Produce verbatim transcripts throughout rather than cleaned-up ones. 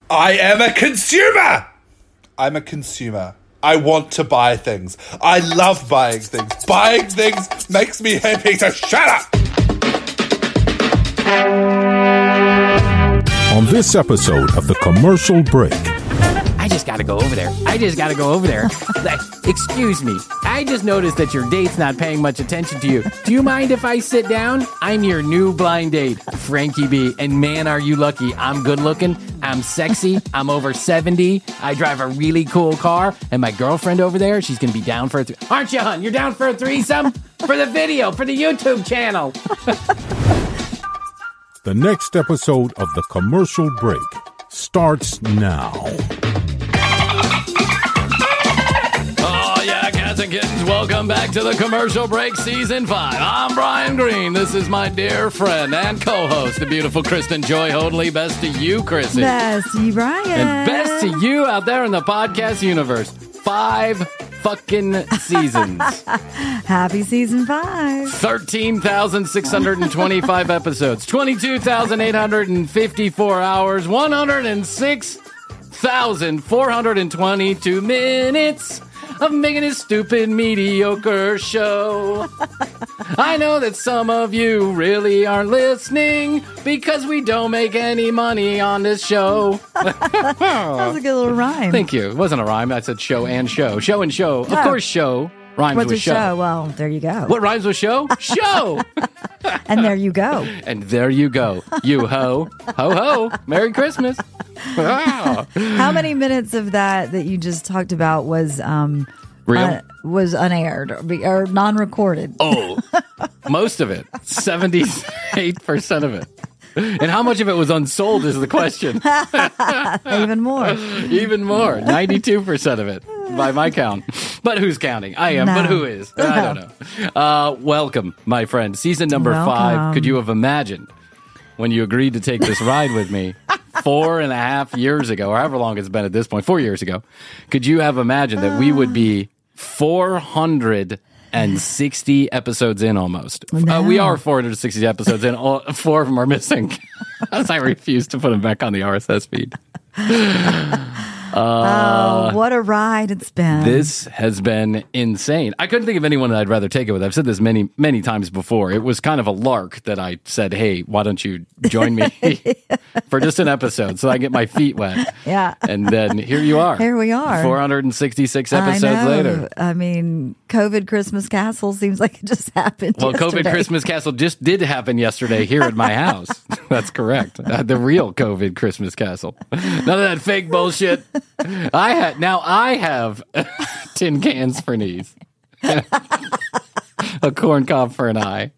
I am a consumer. I'm a consumer. I want to buy things. I love buying things. Buying things makes me happy, so shut up! On this episode of The Commercial Break. I just gotta go over there. I just gotta go over there. Like, excuse me. I just noticed that your date's not paying much attention to you. Do you mind if I sit down? I'm your new blind date, Frankie B. And man, are you lucky. I'm good looking. I'm sexy. I'm over seventy. I drive a really cool car. And my girlfriend over there, she's gonna be down for a th- Aren't you, hon? You're down for a threesome? For the video, for the YouTube channel. The next episode of The Commercial Break starts now. Oh, yeah, cats and kittens, welcome back to The Commercial Break Season five. I'm Brian Green. This is my dear friend and co-host, the beautiful Kristen Joy Hoadley. Best to you, Kristen. Best to you, Brian. And best to you out there in the podcast universe. Five fucking seasons. Happy season five. thirteen thousand six hundred twenty-five episodes. twenty-two thousand eight hundred fifty-four hours. one hundred six thousand four hundred twenty-two minutes of making a stupid, mediocre show. I know that some of you really aren't listening because we don't make any money on this show. That was a good little rhyme. Thank you. It wasn't a rhyme. I said show and show. Show and show. Of Oh. course, show rhymes What's with a show. show? Well, there you go. What rhymes with show? Show. And there you go. And there you go. You ho. Ho ho. Merry Christmas. Ah. How many minutes of that that you just talked about was um Real? uh, was unaired or, be- or non-recorded? Oh, most of it. seventy-eight percent of it. And how much of it was unsold is the question. Even more. Even more. ninety-two percent of it by my count. But who's counting? I am, No. but who is? I don't know. Uh, welcome, my friend. Season number five. Welcome. Could you have imagined when you agreed to take this ride with me four and a half years ago, or however long it's been at this point, four years ago, could you have imagined that we would be four hundred sixty episodes in almost? No. Uh, we are four hundred sixty episodes in. All, four of them are missing as I refuse to put them back on the R S S feed. Oh, what a ride it's been. This has been insane. I couldn't think of anyone that I'd rather take it with. I've said this many, many times before. It was kind of a lark that I said, hey, why don't you join me for just an episode so I get my feet wet? Yeah. And then here you are. Here we are. four hundred sixty-six I episodes know. later. I mean, COVID Christmas Castle seems like it just happened Well, yesterday. COVID Christmas Castle just did happen yesterday here at my house. That's correct. Uh, the real COVID Christmas Castle. None of that fake bullshit. I had now I have tin cans for knees, a corn cob for an eye,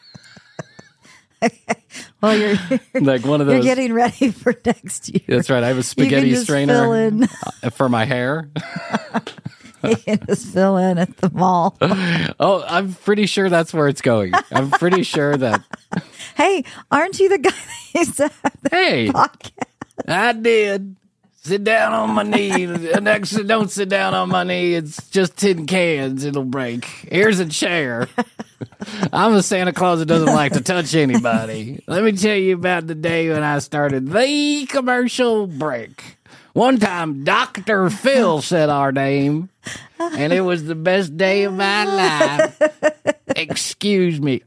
Well, you're, like one of you're those. getting ready for next year. That's right. I have a You spaghetti can just strainer fill in. uh, for my hair. You can just fill in at the mall. Oh, I'm pretty sure that's where it's going. I'm pretty sure that. Hey, aren't you the guy that used to have the Hey, podcast? I did. Sit down on my knee. Next, don't sit down on my knee. It's just tin cans. It'll break. Here's a chair. I'm a Santa Claus that doesn't like to touch anybody. Let me tell you about the day when I started the commercial break. One time, Doctor Phil said our name, and it was the best day of my life. Excuse me.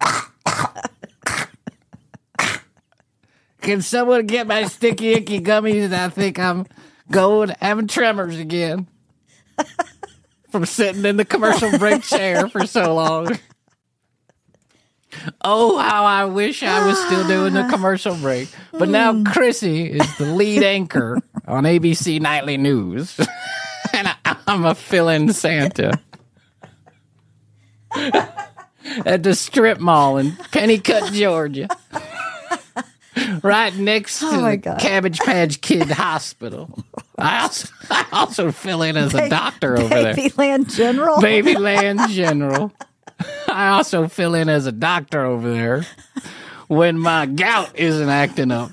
Can someone get my sticky icky gummies? I think I'm going having tremors again from sitting in the commercial break chair for so long. Oh, how I wish I was still doing the commercial break. But now Chrissy is the lead anchor on A B C Nightly News. And I, I'm a fill-in Santa. At the strip mall in Pennycut, Georgia. Right next to Oh my the God. Cabbage Patch Kid Hospital. I also, I also fill in as a doctor over there. Babyland General. Babyland General. I also fill in as a doctor over there when my gout isn't acting up.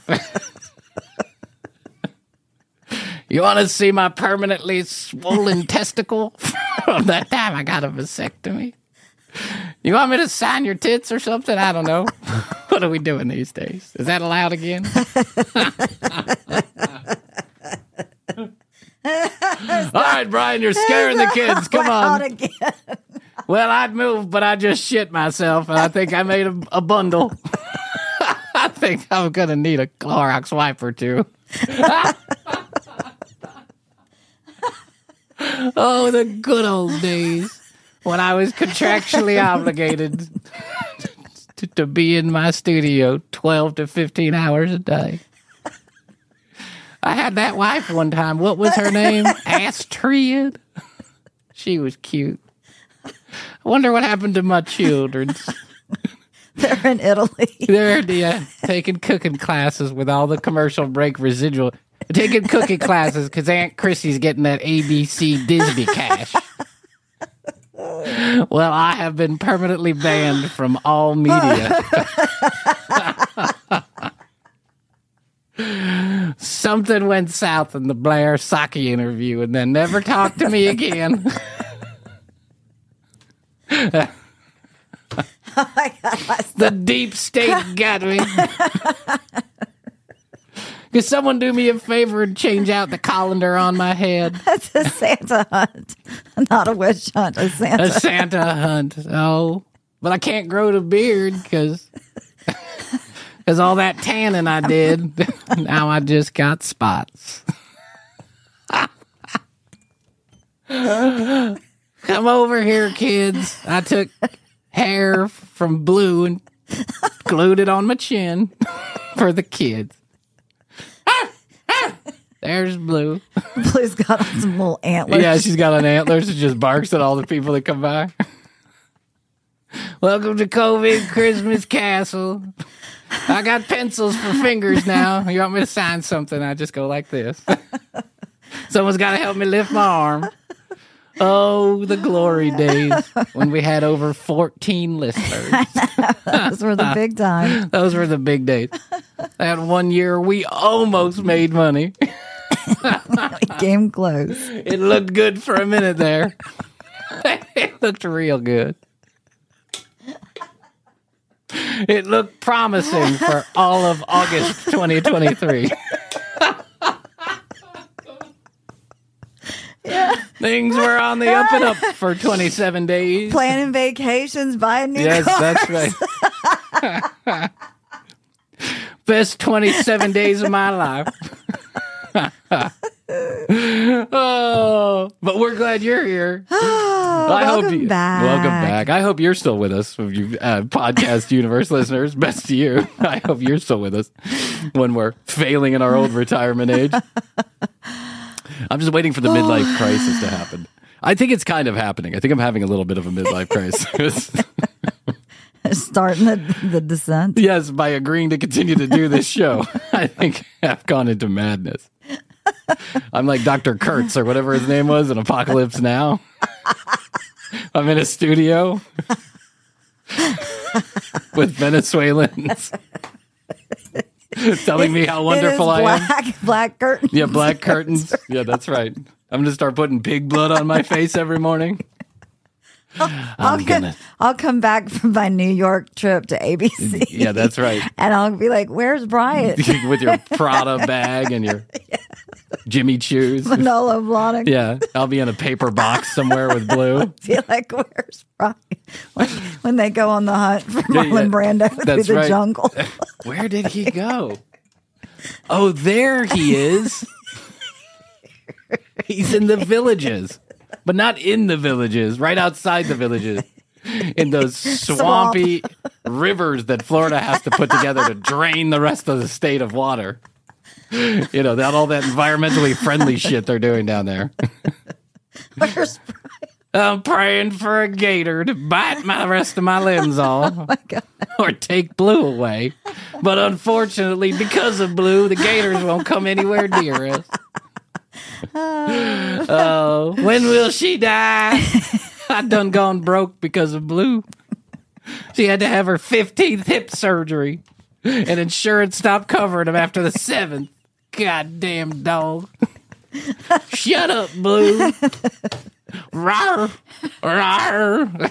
You want to see my permanently swollen testicle from that time I got a vasectomy? You want me to sign your tits or something? I don't know. What are we doing these days? Is that allowed again? right, Brian, you're scaring the kids. Come Loud on. again. Well, I'd move, but I just shit myself, and I think I made a, a bundle. I think I'm going to need a Clorox wipe or two. Oh, the good old days when I was contractually obligated to, to be in my studio twelve to fifteen hours a day. I had that wife one time. What was her name? Astrid. She was cute. I wonder what happened to my children. They're in Italy. They're yeah, taking cooking classes with all the commercial break residual. Taking cooking classes because Aunt Chrissy's getting that A B C Disney cash. Well, I have been permanently banned from all media. Something went south in the Blair Saki interview and then never talked to me again. Oh my God. The deep state got me. Could someone do me a favor and change out the colander on my head? That's a Santa hunt, not a witch hunt. A Santa. A Santa hunt. Oh, but I can't grow the beard because because all that tanning I did. Now I just got spots. Come over here, kids. I took hair from Blue and glued it on my chin for the kids. There's Blue. Blue's got on some little antlers. Yeah, she's got an antlers. She just barks at all the people that come by. Welcome to COVID Christmas Castle. I got pencils for fingers now. You want me to sign something? I just go like this. Someone's got to help me lift my arm. Oh, the glory days when we had over fourteen listeners. Those were the big time. Those were the big days. That one year we almost made money. Game close. It looked good for a minute there. It looked real good. It looked promising for all of August twenty twenty-three. Yeah. Things were on the up and up for twenty-seven days. Planning vacations, buying new Yes, cars. that's right. Best twenty-seven days of my life. Oh, but we're glad you're here. Oh, I welcome hope you, back. Welcome back. I hope you're still with us, you uh, podcast universe listeners. Best to you. I hope you're still with us when we're failing in our old retirement age. I'm just waiting for the midlife crisis to happen. I think it's kind of happening. I think I'm having a little bit of a midlife crisis. Starting the, the descent. Yes, by agreeing to continue to do this show, I think I've gone into madness. I'm like Doctor Kurtz or whatever his name was in Apocalypse Now. I'm in a studio with Venezuelans telling me how wonderful It is I am. black, black curtains. Yeah, black curtains. Yeah, that's right. I'm going to start putting pig blood on my face every morning. I'll, I'm co- gonna. I'll come back from my New York trip to A B C. Yeah, that's right. And I'll be like, where's Bryant? With your Prada bag and your Jimmy Choos. Manolo Blahnik. Yeah, I'll be in a paper box somewhere with Blue. Be like, where's Bryant? When, when they go on the hunt for Yeah, Marlon yeah. Brando through That's the right. jungle. Where did he go? Oh, there he is. He's in the villages, but not in the villages, right outside the villages. In those swampy rivers that Florida has to put together to drain the rest of the state of water. You know, that all that environmentally friendly shit they're doing down there. Where's Bryant? I'm praying for a gator to bite my rest of my limbs off. Oh my God. Or take Blue away. But unfortunately, because of Blue, the gators won't come anywhere near us. Oh, when will she die? I done gone broke because of Blue. She had to have her fifteenth hip surgery, and insurance stopped covering them after the seventh. Goddamn dog. Shut up, Blue. Rawr. Rawr.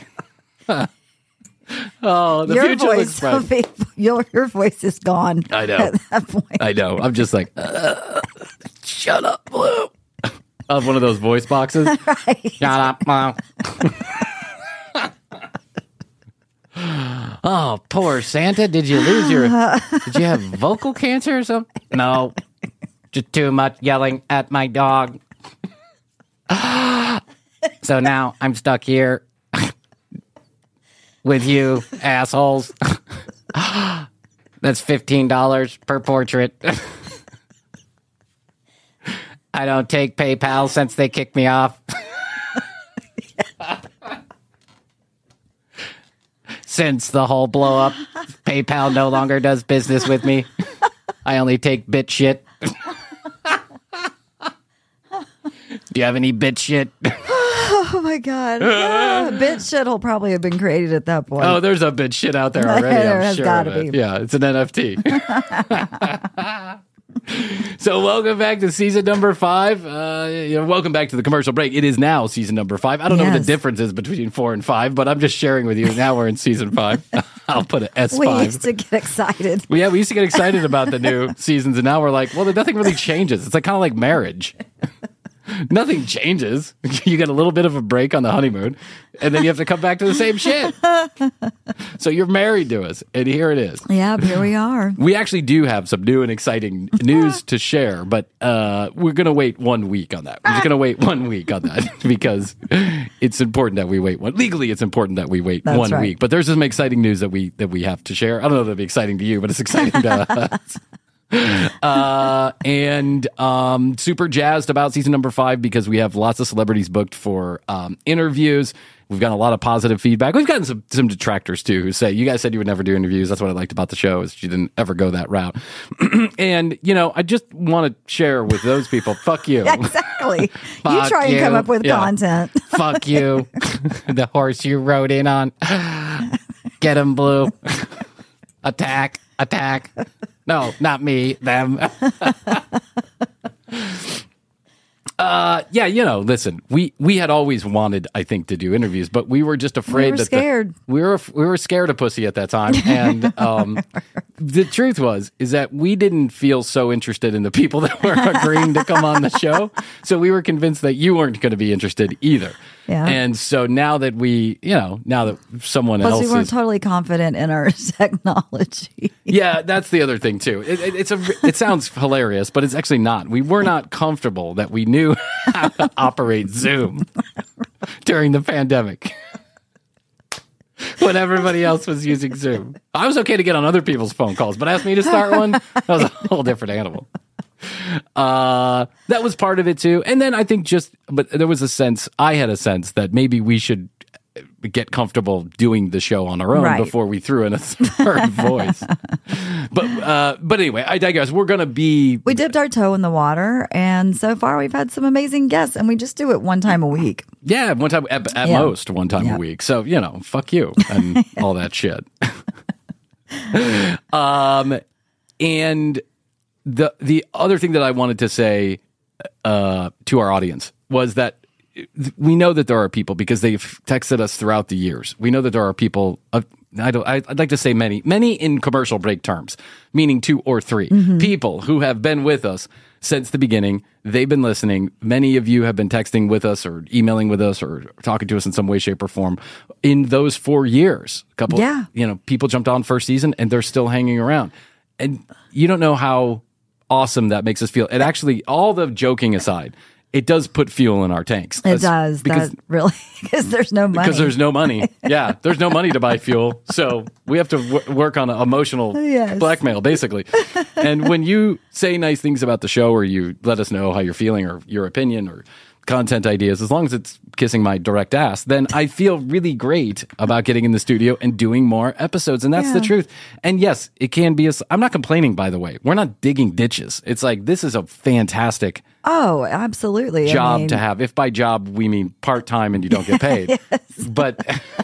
Oh, the Your future looks voice, bright. will be, your, your voice is gone. I know. At that point. I know. I'm just like, uh, shut up, Blue. of one of those voice boxes. Right. Shut up, Mom. Oh, poor Santa. Did you lose your... Did you have vocal cancer or something? No. Just too much yelling at my dog. So now I'm stuck here with you, assholes. That's fifteen dollars per portrait. I don't take PayPal since they kicked me off. Since the whole blow up, PayPal no longer does business with me. I only take bit shit. Do you have any bit shit? Oh my god, yeah, bit shit will probably have been created at that point. Oh, there's a bit shit out there already. There I'm has sure gotta of it. be. Yeah, it's an N F T. So welcome back to season number five. Uh, you know, welcome back to the commercial break. It is now season number five. I don't know what the Yes. difference is between four and five, but I'm just sharing with you. Now we're in season five. I'll put an S We five. used to get excited. Well, yeah, we used to get excited about the new seasons, and now we're like, well, nothing really changes. It's like kind of like marriage. Nothing changes. You get a little bit of a break on the honeymoon, and then you have to come back to the same shit. So you're married to us, and here it is. Yeah, here we are. We actually do have some new and exciting news to share, but uh, we're going to wait one week on that. We're just going to wait one week on that because it's important that we wait one. Legally, it's important that we wait That's one right. week. But there's some exciting news that we that we have to share. I don't know if it'll be exciting to you, but it's exciting to us. Uh, and um, super jazzed about season number five because we have lots of celebrities booked for um, interviews. We've gotten a lot of positive feedback. We've gotten some, some detractors too who say, you guys said you would never do interviews. That's what I liked about the show is you didn't ever go that route. And, you know, I just want to share with those people, fuck you. Yeah, exactly. You Fuck try and you. come up with Yeah. content. Fuck you. The horse you rode in on. Get him, Blue. Attack. Attack. No, not me. Them. uh, yeah, you know, listen, we, we had always wanted, I think, to do interviews, but we were just afraid We were that scared. The, we were we were scared of pussy at that time, and um, the truth was is that we didn't feel so interested in the people that were agreeing to come on the show, so we were convinced that you weren't going to be interested either. Yeah. And so now that we, you know, now that someone Plus, else we weren't is totally confident in our technology. yeah, that's the other thing too. It, it, it's a. It sounds hilarious, but it's actually not. We were not comfortable that we knew how to operate Zoom during the pandemic when everybody else was using Zoom. I was okay to get on other people's phone calls, but ask me to start one, that was a whole different animal. Uh, that was part of it too. And then I think just, but there was a sense. I had a sense that maybe we should get comfortable doing the show on our own Right. before we threw in a third voice. But uh, but anyway, I digress. We're gonna be We dipped our toe in the water, and so far we've had some amazing guests, and we just do it one time a week. yeah one time at, at Yeah. most one time Yeah. a week. So you know, fuck you and all that shit. um, and the the other thing that I wanted to say uh, to our audience was that we know that there are people because they've texted us throughout the years. We know that there are people. Uh, I don't. I, I'd like to say many, many in commercial break terms, meaning two or three people who have been with us since the beginning. They've been listening. Many of you have been texting with us or emailing with us or talking to us in some way, shape, or form in those four years. A couple, Yeah. you know, people jumped on first season and they're still hanging around, and you don't know how awesome that makes us feel. It actually, all the joking aside, it does put fuel in our tanks. It That's does. because That really, because there's no money. because there's no money. Yeah, there's no money to buy fuel, so we have to w- work on emotional Yes. blackmail, basically. And when you say nice things about the show, or you let us know how you're feeling, or your opinion, or content ideas, as long as it's kissing my direct ass, then I feel really great about getting in the studio and doing more episodes. And that's the Yeah. truth. And yes, it can be a, I'm not complaining, by the way. We're not digging ditches. It's like, this is a fantastic Oh, absolutely. I job mean, to have. If by job we mean part-time and you don't get paid. But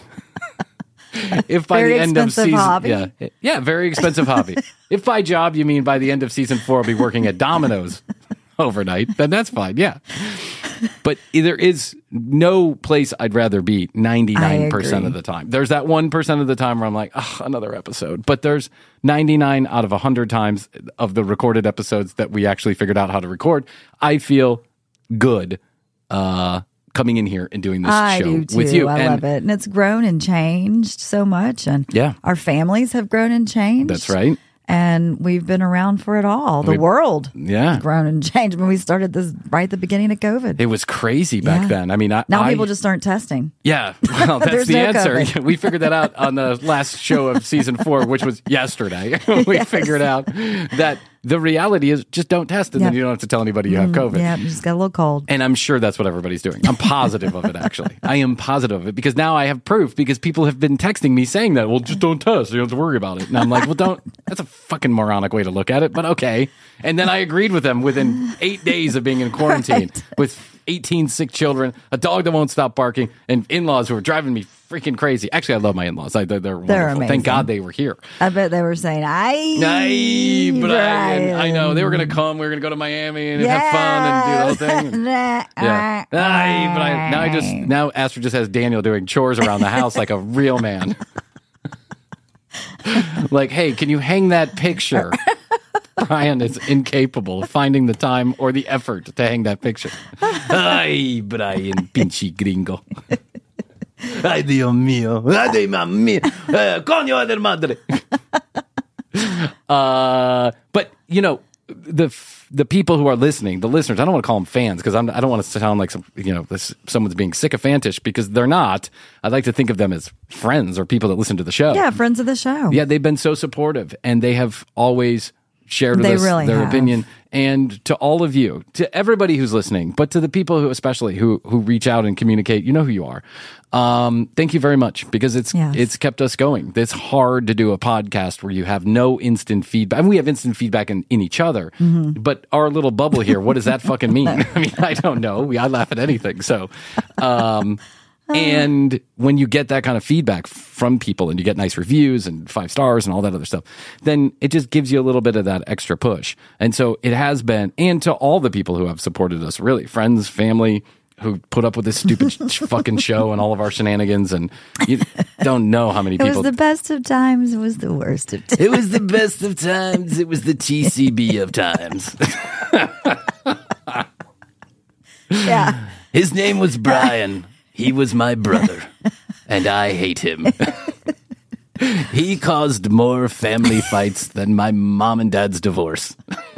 if by Very the end of expensive season, hobby. yeah, yeah, very expensive hobby. If by job you mean by the end of season four I'll be working at Domino's overnight, then that's fine. Yeah. But there is no place I'd rather be ninety-nine percent I of the time. There's that one percent of the time where I'm like, oh, another episode. But there's ninety-nine out of one hundred times of the recorded episodes that we actually figured out how to record. I feel good uh, coming in here and doing this I show do too. with you. I and love it. And it's grown and changed so much. And Yeah. our families have grown and changed. That's right. And we've been around for it all. The We- world Yeah. has grown and changed when we started this right at the beginning of COVID. It was crazy back Yeah. then. I mean, I, now I, people just aren't testing. Yeah, well, that's There's the no answer. COVID. We figured that out on the last show of season four, which was yesterday. we Yes. figured out that the reality is just don't test, and then Yep. you don't have to tell anybody you have COVID. Yeah, you just got a little cold. And I'm sure that's what everybody's doing. I'm positive of it, actually. I am positive of it because now I have proof because people have been texting me saying that, well, just don't test. You don't have to worry about it. And I'm like, well, don't. That's a fucking moronic way to look at it, but okay. And then I agreed with them within eight days of being in quarantine Right. with eighteen sick children, a dog that won't stop barking, and in-laws who are driving me freaking crazy. Actually, I love my in-laws. I, they're, they're wonderful. amazing. Thank God they were here. I bet they were saying, "I, Aye, but I, and I know they were going Brian." to come. We were going to go to Miami and have fun and do the whole thing. yeah. Yeah. Aye, but I, now I just now Astrid just has Daniel doing chores around the house like a real man. Like, hey, can you hang that picture? Brian is incapable of finding the time or the effort to hang that picture. Ay, Brian, pinche gringo. Ay, Dios mío. Ay, mamma mía. Eh, coño de madre. Uh, but, you know, the the people who are listening, the listeners, I don't want to call them fans because I don't want to sound like some, you know, this, someone's being sycophantish because they're not. I'd like to think of them as friends or people that listen to the show. Yeah, friends of the show. Yeah, they've been so supportive and they have always shared with They us really their have. opinion. And to all of you, to everybody who's listening, but to the people who especially who who reach out and communicate, you know who you are. Um, thank you very much because it's Yes. it's kept us going. It's hard to do a podcast where you have no instant feedback. I mean, we have instant feedback in, in each other, Mm-hmm. but our little bubble here, what does that fucking mean? I mean, I don't know. We I laugh at anything. So, um, and when you get that kind of feedback from people and you get nice reviews and five stars and all that other stuff, then it just gives you a little bit of that extra push. And so it has been, and to all the people who have supported us, really, friends, family, who put up with this stupid sh- fucking show and all of our shenanigans. And you don't know how many It people. was the best of times. It was the worst of times. It was the best of times. It was the T C B of times. Yeah. His name was Brian. He was my brother, and I hate him. He caused more family fights than my mom and dad's divorce.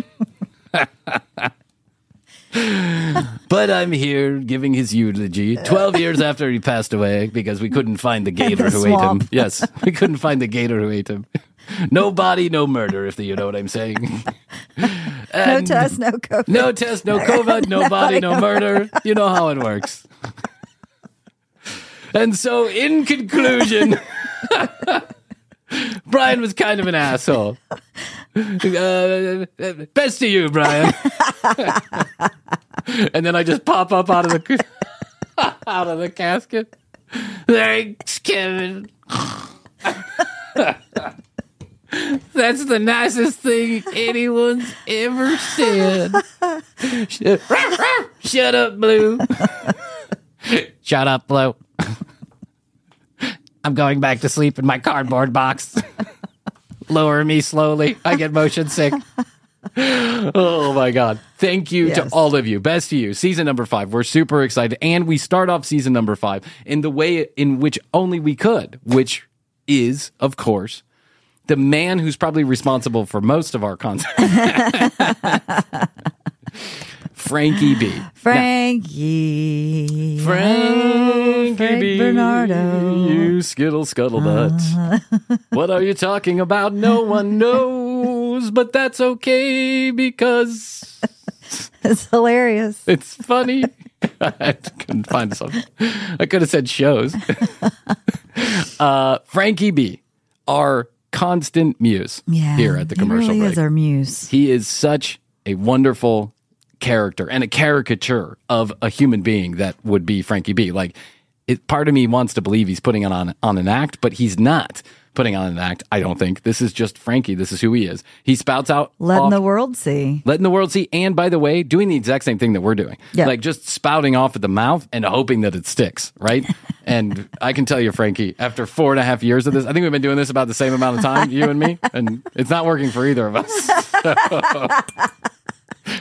But I'm here giving his eulogy twelve years after he passed away because we couldn't find the gator the who ate him. swamp. Yes, we couldn't find the gator who ate him. No body, no murder, if you know what I'm saying. No And test, no COVID. no test, no COVID, no body, no murder. You know how it works. And so, in conclusion, Brian was kind of an asshole. Uh, best to you, Brian. And then I just pop up out of the out of the casket. Thanks, Kevin. That's the nicest thing anyone's ever said. Shut, shut up, Blue. Shut up, Blue. I'm going back to sleep in my cardboard box. Lower me slowly. I get motion sick. Oh my God. Thank you to Yes. all of you. Best to you. Season number five. We're super excited. And we start off season number five in the way in which only we could, which is, of course, the man who's probably responsible for most of our content. Frankie B. Frankie. Frankie Frank B. Bernardo. You skittle scuttlebutt. What are you talking about? No one knows, but that's okay because It's hilarious. it's funny. I couldn't find something. I could have said shows. uh, Frankie B, our constant muse Yeah. here at the he commercial really break. is our muse. He is such a wonderful character and a caricature of a human being that would be Frankie B. Like, it, part of me wants to believe he's putting on on an act, but he's not putting on an act. I don't think this is just Frankie. This is who he is. He spouts out, Letting off, the world see. letting the world see, and by the way, doing the exact same thing that we're doing. Yeah. Like just spouting off at the mouth and hoping that it sticks, right? And I can tell you, Frankie, after four and a half years of this, I think we've been doing this about the same amount of time, you and me, and it's not working for either of us.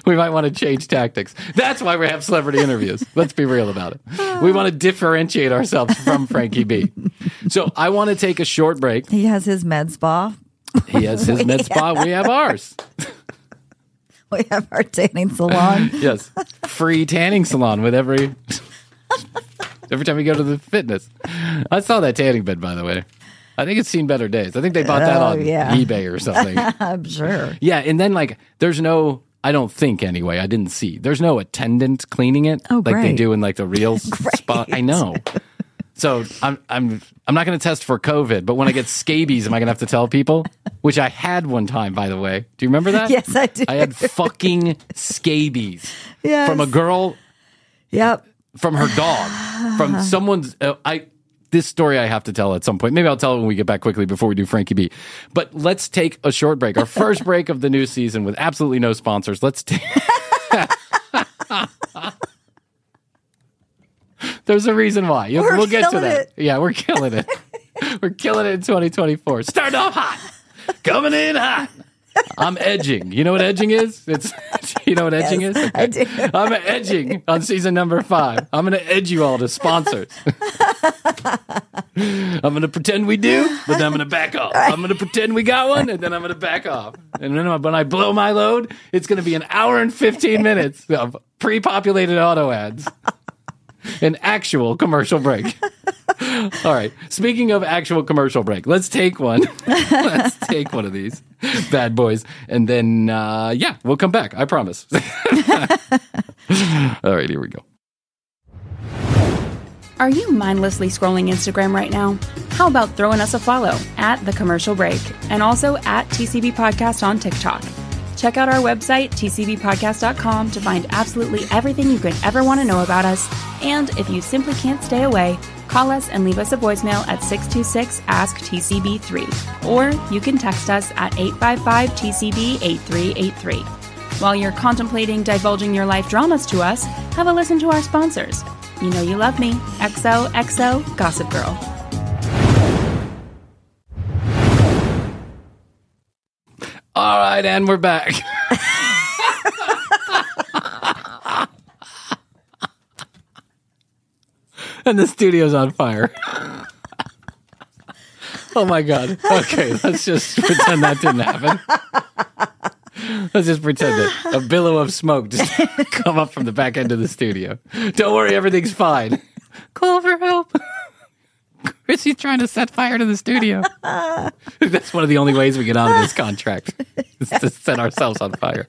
we might want to change tactics. That's why we have celebrity interviews. Let's be real about it. We want to differentiate ourselves from Frankie B. So I want to take a short break. He has his med spa. He has his med spa. We have ours. We have our tanning salon. Yes. Free tanning salon with every every time we go to the fitness. I saw that tanning bed, by the way. I think it's seen better days. I think they bought that Oh, on yeah. eBay or something. I'm sure. Yeah, and then like there's no I don't think anyway, I didn't see. There's no attendant cleaning it Oh, like they great. do in like the real spot. I know. So I'm I'm I'm not going to test for COVID, but when I get scabies, am I going to have to tell people? Which I had one time, by the way. Do you remember that? Yes, I do. I had fucking scabies Yes. from a girl, Yep. from her dog, from someone's. Uh, I this story I have to tell at some point. Maybe I'll tell it when we get back quickly before we do Frankie B. But let's take a short break. Our first break of the new season with absolutely no sponsors. Let's take. There's a reason why. You'll, We're we'll get to killing that. it. Yeah, we're killing it. We're killing it in twenty twenty-four. Starting off hot. Coming in hot. I'm edging. You know what edging is? It's you know what edging Yes, is? Okay. I do. I'm edging on season number five. I'm going to edge you all to sponsors. I'm going to pretend we do, but then I'm going to back off. I'm going to pretend we got one, and then I'm going to back off. And then when I blow my load, it's going to be an hour and fifteen minutes of pre-populated auto ads. An actual commercial break. All right. Speaking of actual commercial break, let's take one. Let's take one of these bad boys. And then, uh, yeah, we'll come back. I promise. All right, here we go. Are you mindlessly scrolling Instagram right now? How about throwing us a follow at The Commercial Break and also at T C B Podcast on TikTok. Check out our website, t c b podcast dot com, to find absolutely everything you could ever want to know about us. And if you simply can't stay away, call us and leave us a voicemail at six two six, ask T C B three. Or you can text us at eight five five, T C B, eight three eight three. While you're contemplating divulging your life dramas to us, have a listen to our sponsors. You know you love me. X O X O Gossip Girl. All right, and we're back. And the studio's on fire. Oh my God. Okay, let's just pretend that didn't happen. Let's just pretend that a billow of smoke just come up from the back end of the studio. Don't worry, everything's fine. Call for help. Chrissy's trying to set fire to the studio. That's one of the only ways we get out of this contract, is to set ourselves on fire.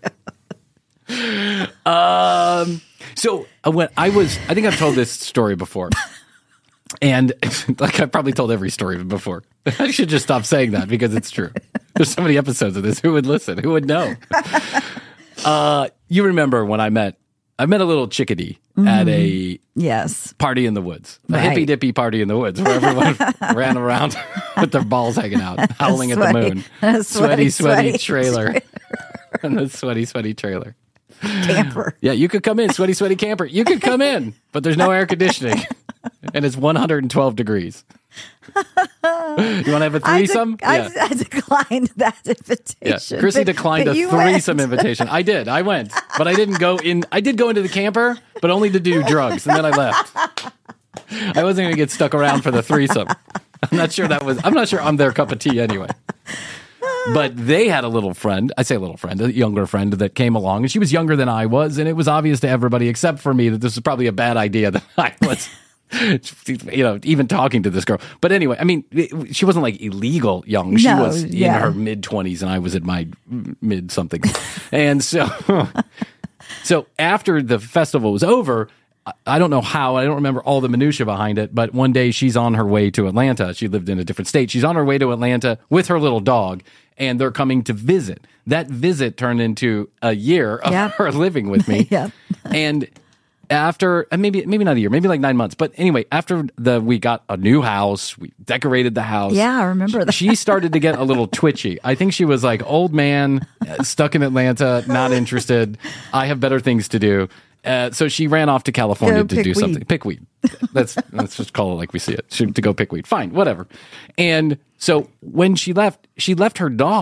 Um, so uh, when I was, I think I've told this story before. And like I've probably told every story before. I should just stop saying that because it's true. There's so many episodes of this. Who would listen? Who would know? Uh, you remember when I met, I met a little chickadee mm-hmm. at a yes party in the woods, a right. hippy dippy party in the woods where everyone ran around with their balls hanging out, howling sweaty, at the moon. A Sweaty, sweaty, sweaty, sweaty trailer. trailer. And the sweaty, sweaty trailer. Camper. Yeah, you could come in, sweaty, sweaty camper. You could come in, but there's no air conditioning. And it's one hundred twelve degrees. You want to have a threesome? I, yeah. de- I, I declined that invitation. Yeah. Chrissy but- declined but a you threesome went. invitation. I did. I went, but I didn't go in. I did go into the camper, but only to do drugs, and then I left. I wasn't going to get stuck around for the threesome. I'm not sure that was. I'm not sure I'm their cup of tea anyway. But they had a little friend. I say a little friend, a younger friend that came along, and she was younger than I was, and it was obvious to everybody except for me that this was probably a bad idea that I was. You know, even talking to this girl. But anyway, I mean, it, she wasn't like illegal young. She No, was yeah. in her mid twenties, and I was in my mid something. And so, so after the festival was over, I, I don't know how. I don't remember all the minutia behind it. But one day, she's on her way to Atlanta. She lived in a different state. She's on her way to Atlanta with her little dog, and they're coming to visit. That visit turned into a year of Yep. her living with me. Yep. And after uh, maybe maybe not a year, maybe like nine months, but anyway, after the we got a new house, we decorated the house. Yeah, I remember that. She started to get a little twitchy. I think she was like, old man, uh, stuck in Atlanta, not interested. I have better things to do. Uh, so she ran off to California Go to pick do weed. something. Pick weed. Let's let's just call it like we see it. She, to go pick weed. Fine, whatever. And so when she left, she left her dog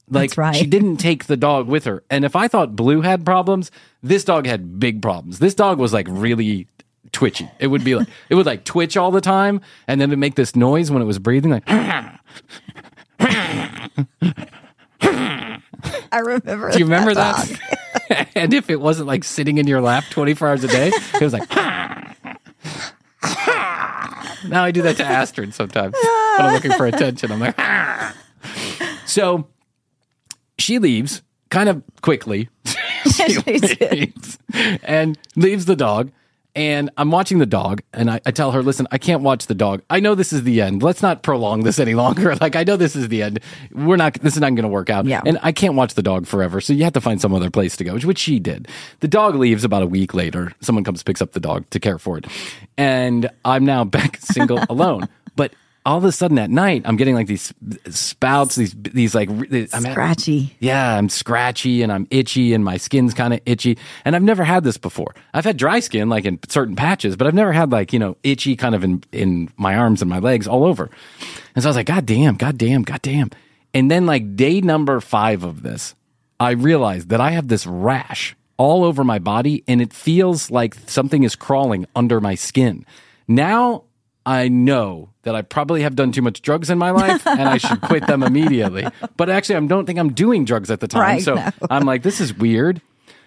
Like, That's right. she didn't take the dog with her. And if I thought Blue had problems, this dog had big problems. This dog was like really twitchy. It would be like, it would like twitch all the time. And then it'd make this noise when it was breathing, like, I remember. do you remember that? that? And if it wasn't like sitting in your lap twenty-four hours a day, it was like, now I do that to Astrid sometimes when I'm looking for attention. I'm like, so she leaves kind of quickly. She leaves and leaves the dog. And I'm watching the dog, and I, I tell her, listen, I can't watch the dog. I know this is the end. Let's not prolong this any longer. Like, I know this is the end. We're not, this is not going to work out. Yeah. And I can't watch the dog forever. So you have to find some other place to go, which, which she did. The dog leaves about a week later. Someone comes, picks up the dog to care for it. And I'm now back single alone. But all of a sudden at night, I'm getting like these spouts, these, these like, I'm Scratchy. yeah, I'm scratchy and I'm itchy and my skin's kind of itchy. And I've never had this before. I've had dry skin like in certain patches, but I've never had like, you know, itchy kind of in, in my arms and my legs all over. And so I was like, God damn, God damn, God damn. And then like day number five of this, I realized that I have this rash all over my body and it feels like something is crawling under my skin. Now I know that I probably have done too much drugs in my life and I should quit them immediately. But actually, I don't think I'm doing drugs at the time. Right, so no. I'm like, this is weird.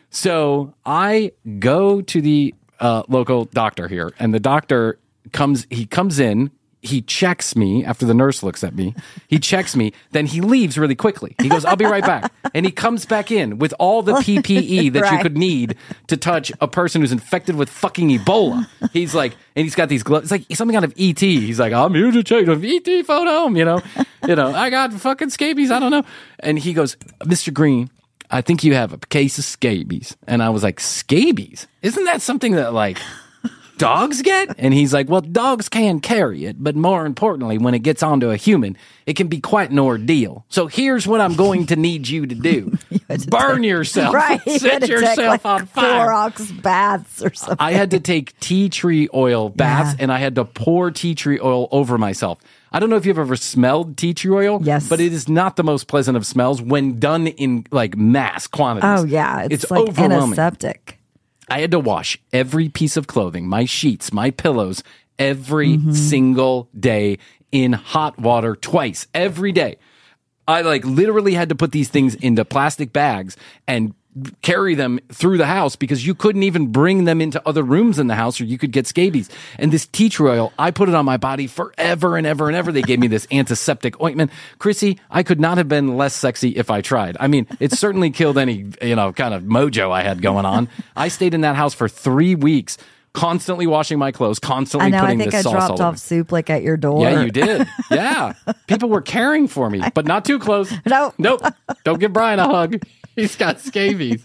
So I go to the uh, local doctor here, and the doctor comes, he comes in, he checks me after the nurse looks at me. He checks me, then he leaves really quickly. He goes, I'll be right back. And he comes back in with all the P P E that you Right. could need to touch a person who's infected with fucking Ebola. He's like, and he's got these gloves. It's like something out of E T. He's like, I'm here to check the E T photo, you know, you know, I got fucking scabies. I don't know. And he goes, Mister Green, I think you have a case of scabies. And I was like, scabies? Isn't that something that like dogs get? And he's like, well, dogs can carry it, but more importantly, when it gets onto a human, it can be quite an ordeal. So here's what I'm going to need you to do. You had to Burn take- yourself. Right. you had Set to take, yourself like, on fire. Clorox baths or something. I had to take tea tree oil baths Yeah. and I had to pour tea tree oil over myself. I don't know if you've ever smelled tea tree oil. Yes. But it is not the most pleasant of smells when done in like mass quantities. Oh, yeah. It's, It's like overwhelming. antiseptic. I had to wash every piece of clothing, my sheets, my pillows, every Mm-hmm. single day in hot water twice, every day. I like literally had to put these things into plastic bags and carry them through the house because you couldn't even bring them into other rooms in the house or you could get scabies. And this tea tree oil, I put it on my body forever and ever and ever. They gave me this antiseptic ointment. Chrissy, I could not have been less sexy if I tried. I mean, it certainly killed any, you know, kind of mojo I had going on. I stayed in that house for three weeks, constantly washing my clothes, constantly I know. I putting think this I sauce dropped all over. off soup like at your door. Yeah, you did. Yeah. People were caring for me, but not too close. No. Nope. Don't give Brian a hug. He's got scabies.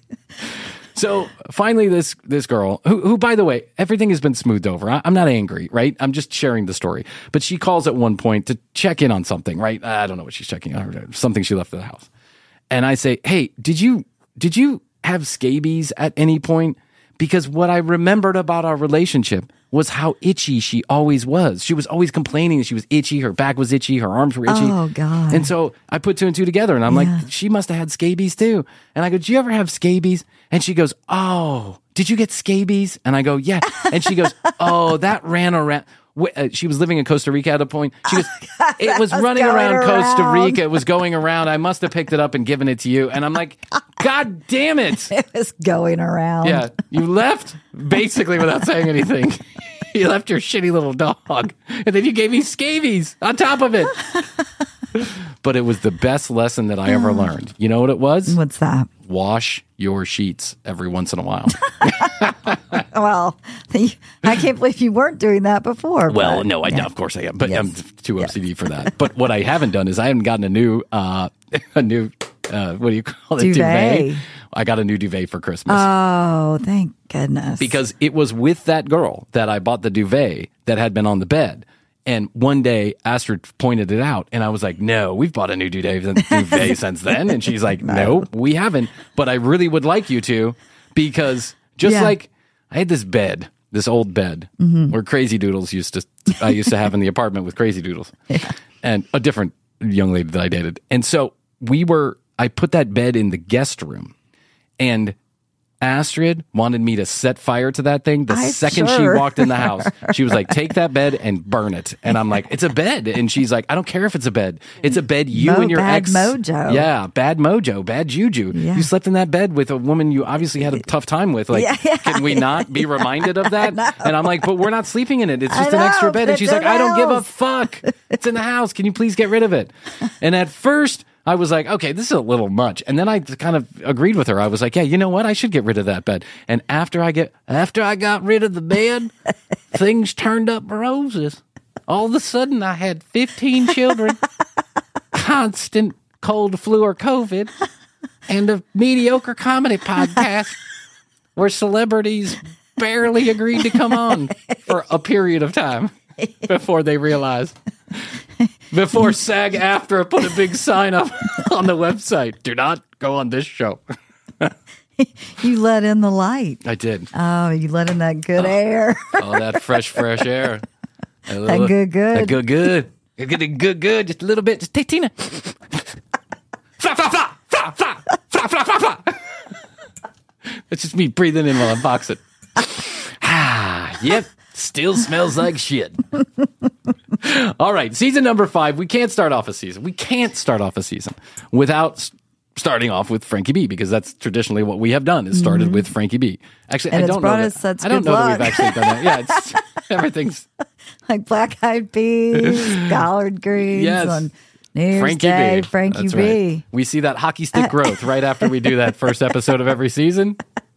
So finally, this this girl, who, who by the way, everything has been smoothed over. I, I'm not angry, right? I'm just sharing the story. But she calls at one point to check in on something, right? I don't know what she's checking on. Something she left at the house. And I say, hey, did you did you have scabies at any point? Because what I remembered about our relationship was how itchy she always was. She was always complaining that she was itchy, her back was itchy, her arms were itchy. Oh, God. And so I put two and two together and I'm Yeah. like, she must have had scabies too. And I go, do you ever have scabies? And she goes, oh, did you get scabies? And I go, yeah. And she goes, oh, that ran around. Wh- uh, She was living in Costa Rica at a point. She goes, it was was running going around, Costa around. Rica. It was going around. I must have picked it up and given it to you. And I'm like, God damn it. It was going around. Yeah, you left basically without saying anything. You left your shitty little dog, and then you gave me scabies on top of it. But it was the best lesson that I ever learned. You know what it was? What's that? Wash your sheets every once in a while. Well, I can't believe you weren't doing that before. Well, but, no, I yeah. of course I am, but Yes. I'm too O C D for that. But what I haven't done is I haven't gotten a new, uh, a new, uh, what do you call it? Duvet. I got a new duvet for Christmas. Oh, thank goodness. Because it was with that girl that I bought the duvet that had been on the bed. And one day Astrid pointed it out and I was like, no, we've bought a new duvet, duvet since then. And she's like, no, we haven't. But I really would like you to, because just Yeah. like I had this bed, this old bed Mm-hmm. where Crazy Doodles used to, I used to have in the apartment with Crazy Doodles and a different young lady that I dated. And so we were, I put that bed in the guest room, and Astrid wanted me to set fire to that thing the I'm second sure. she walked in the house. She was like, take that bed and burn it. And I'm like, it's a bed. And she's like, I don't care if it's a bed. It's a bed you Mo- and your bad ex. mojo. Yeah, bad mojo, bad juju. Yeah. You slept in that bed with a woman you obviously had a tough time with. Like, Yeah, yeah. can we not be reminded of that? And I'm like, but we're not sleeping in it. It's I just an know, extra bed. And it's she's in like, the I don't give a house." fuck. It's in the house. Can you please get rid of it? And at first, I was like, okay, this is a little much. And then I kind of agreed with her. I was like, yeah, you know what? I should get rid of that bed. And after I get after I got rid of the bed, things turned up roses. All of a sudden, I had fifteen children, constant cold, flu, or COVID, and a mediocre comedy podcast where celebrities barely agreed to come on for a period of time before they realized. Before SAG-AFTRA put a big sign up on the website, do not go on this show. You let in the light. I did. Oh, you let in that good air. Oh, that fresh, fresh air. A That little- good, good. That good, good. Good, good, good, good. Just a little bit. Just take Tina. Flop, flop, flop, flop, flop, flop, flop, flop, flop. It's just me breathing in while I'm boxing. Ah, yep. Still smells like shit. All right, season number five. We can't start off a season. We can't start off a season without s- starting off with Frankie B, because that's traditionally what we have done. Is started Mm-hmm. with Frankie B. Actually, And I it's don't brought know. us That, such I don't good know that luck. we've actually done that. Yeah, it's everything's Like black eyed peas, collard greens Yes. on New Year's Frankie Day, B. Frankie That's B. right. We see that hockey stick growth right after we do that first episode of every season.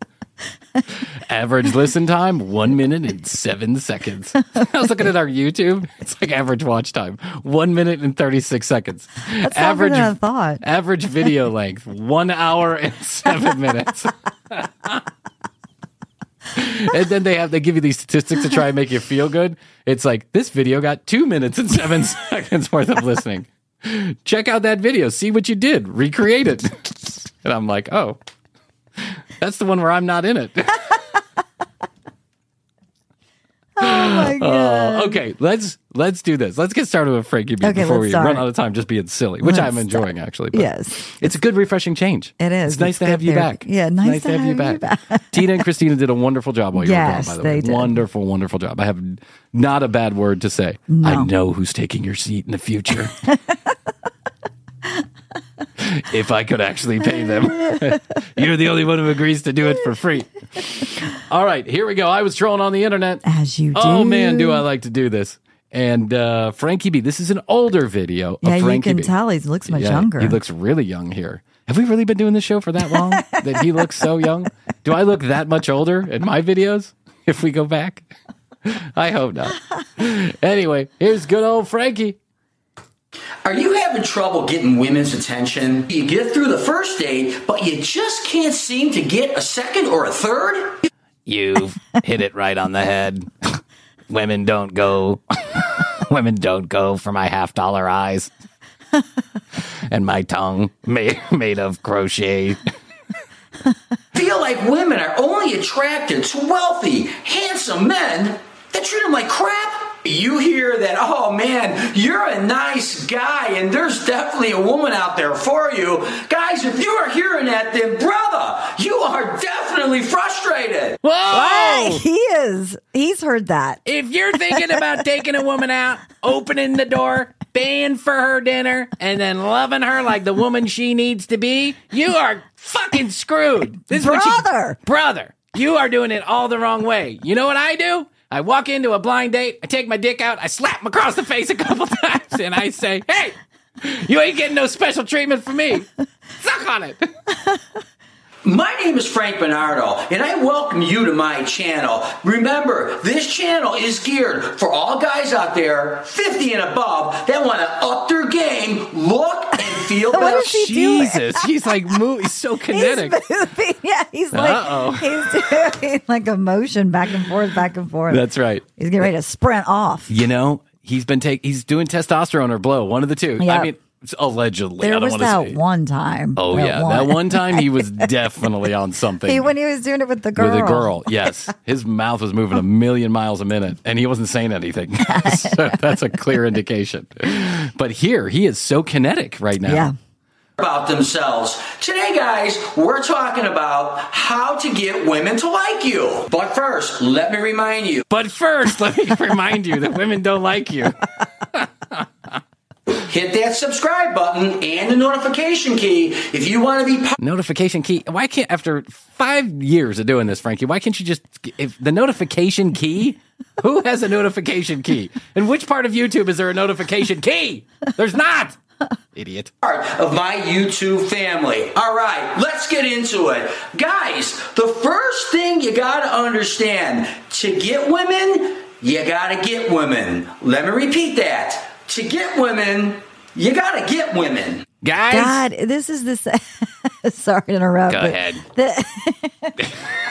Average listen time, one minute and seven seconds. I was looking at our YouTube. It's like average watch time, one minute and thirty-six seconds. That's average, longer than I thought. average video length, one hour and seven minutes. And then they have they give you these statistics to try and make you feel good. It's like, this video got two minutes and seven seconds worth of listening. Check out that video. See what you did. Recreate it. And I'm like, oh, that's the one where I'm not in it. Oh my god. Uh, okay, let's let's do this. Let's get started with Frankie B Okay, before let's we start. run out of time just being silly, which Let's I'm enjoying actually. But Yes. it's a good, refreshing change. It is. It's nice It's to have good you therapy. back. Yeah, It's nice to have you back. Tina and Christina did a wonderful job while you Yes, were gone, by the way. they did. Wonderful, wonderful job. I have not a bad word to say. No. I know who's taking your seat in the future. If I could actually pay them. You're the only one who agrees to do it for free. All right, here we go. I was trolling on the internet. As you do. Oh, man, do I like to do this. And uh, Frankie B, this is an older video of Yeah, you Frankie can B. tell he looks much Yeah, younger. He looks really young here. Have we really been doing this show for that long that he looks so young? Do I look that much older in my videos if we go back? I hope not. Anyway, here's good old Frankie. Are you having trouble getting women's attention? You get through the first date, but you just can't seem to get a second or a third? You've hit it right on the head. Women don't go. Women don't go for my half dollar eyes and my tongue made made of crochet. Feel like women are only attracted to wealthy, handsome men that treat them like crap? You hear that, oh man, you're a nice guy and there's definitely a woman out there for you. Guys, if you are hearing that, then brother, you are definitely frustrated. Whoa! Hey, he is. He's heard that. If you're thinking about taking a woman out, opening the door, paying for her dinner, and then loving her like the woman she needs to be, you are fucking screwed. This is what you- Brother. brother, you are doing it all the wrong way. You know what I do? I walk into a blind date, I take my dick out, I slap him across the face a couple times, and I say, hey, you ain't getting no special treatment from me. Suck on it. My name is Frank Bernardo, and I welcome you to my channel. Remember, this channel is geared for all guys out there, fifty and above, that want to up their game, look, and feel What better. is he doing? Jesus, he's like, mo- he's so kinetic. He's moving. Yeah, he's like Uh-oh. he's doing like a motion back and forth, back and forth. That's right. He's getting ready to sprint off. You know, he's been take he's doing testosterone or blow, one of the two. Yeah. I mean, it's allegedly. I There don't was want to that say. one time. Oh yeah, that one time he was definitely on something. He, when he was doing it with the girl. With a girl, yes. His mouth was moving a million miles a minute, and he wasn't saying anything. So that's a clear indication. But here, he is so kinetic right now. Yeah. about themselves. Today, guys, we're talking about how to get women to like you. But first, let me remind you. But first, let me remind you that women don't like you. Hit that subscribe button and the notification key if you want to be part. Notification key. Why can't, after five years of doing this, Frankie, why can't you just, if the notification key? Who has a notification key? In which part of YouTube is there a notification key? There's not. Idiot. Part of my YouTube family. All right, let's get into it. Guys, the first thing you got to understand, to get women, you got to get women. Let me repeat that. To get women, you got to get women. Guys. God, this is the sa- sorry to interrupt. Go ahead. The-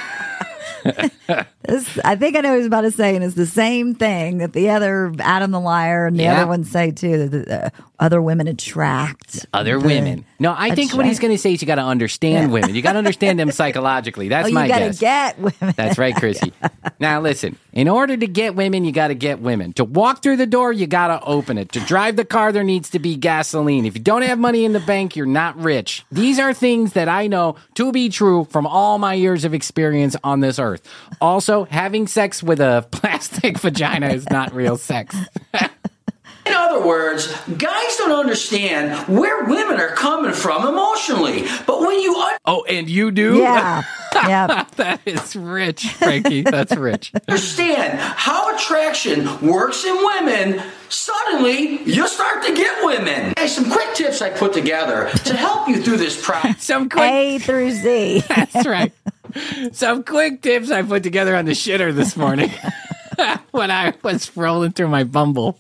this, I think I know what he's about to say, and it's the same thing that the other Adam the Liar and the Yeah. other ones say too. That the, uh, other women attract Other the- women. No, I think what he's attract- going to say is you got to understand Yeah. women. You got to understand them psychologically. That's Oh, my you got to guess. get women. That's right, Chrissy. Now, listen. In order to get women, you got to get women. To walk through the door, you got to open it. To drive the car, there needs to be gasoline. If you don't have money in the bank, you're not rich. These are things that I know to be true from all my years of experience on this earth. Also, having sex with a plastic vagina is not real sex. In other words, guys don't understand where women are coming from emotionally. But when you un- Oh, and you do? Yeah, yeah. That is rich, Frankie. That's rich. understand how attraction works in women, suddenly you start to get women. Hey, some quick tips I put together to help you through this process. Some quick A through Z. That's right. Some quick tips I put together on the shitter this morning when I was scrolling through my Bumble.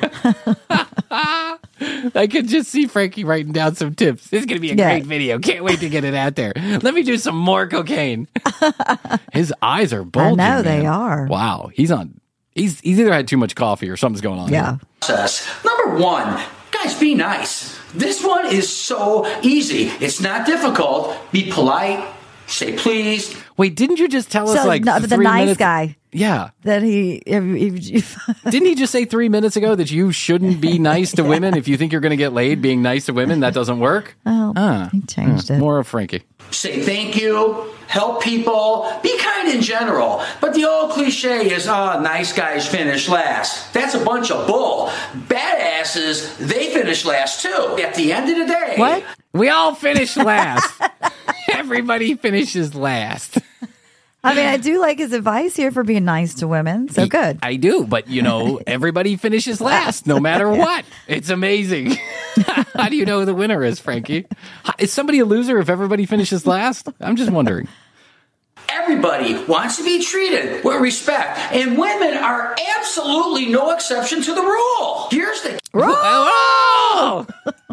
I could just see Frankie writing down some tips. This is going to be a Yeah. great video. Can't wait to get it out there. Let me do some more cocaine. His eyes are bulging. know, they man. are. Wow. He's on. He's, he's either had too much coffee or something's going on. Yeah. here. Number one, guys, be nice. This one is so easy. It's not difficult. Be polite. Say please. Wait, didn't you just tell us So like no, the three nice minutes? guy Yeah. that he. If, if, Didn't he just say three minutes ago that you shouldn't be nice to women if you think you're going to get laid? Being nice to women, that doesn't work? oh, Huh. he changed it. More of Frankie. Say thank you. Help people. Be kind in general. But the old cliche is, oh, nice guys finish last. That's a bunch of bull. Badasses, they finish last too. At the end of the day. What? We all finish last. Everybody finishes last. I mean, I do like his advice here for being nice to women. So good. I do, but you know, everybody finishes last, no matter what. It's amazing. How do you know who the winner is, Frankie? Is somebody a loser if everybody finishes last? I'm just wondering. Everybody wants to be treated with respect, and women are absolutely no exception to the rule. Here's the Oh!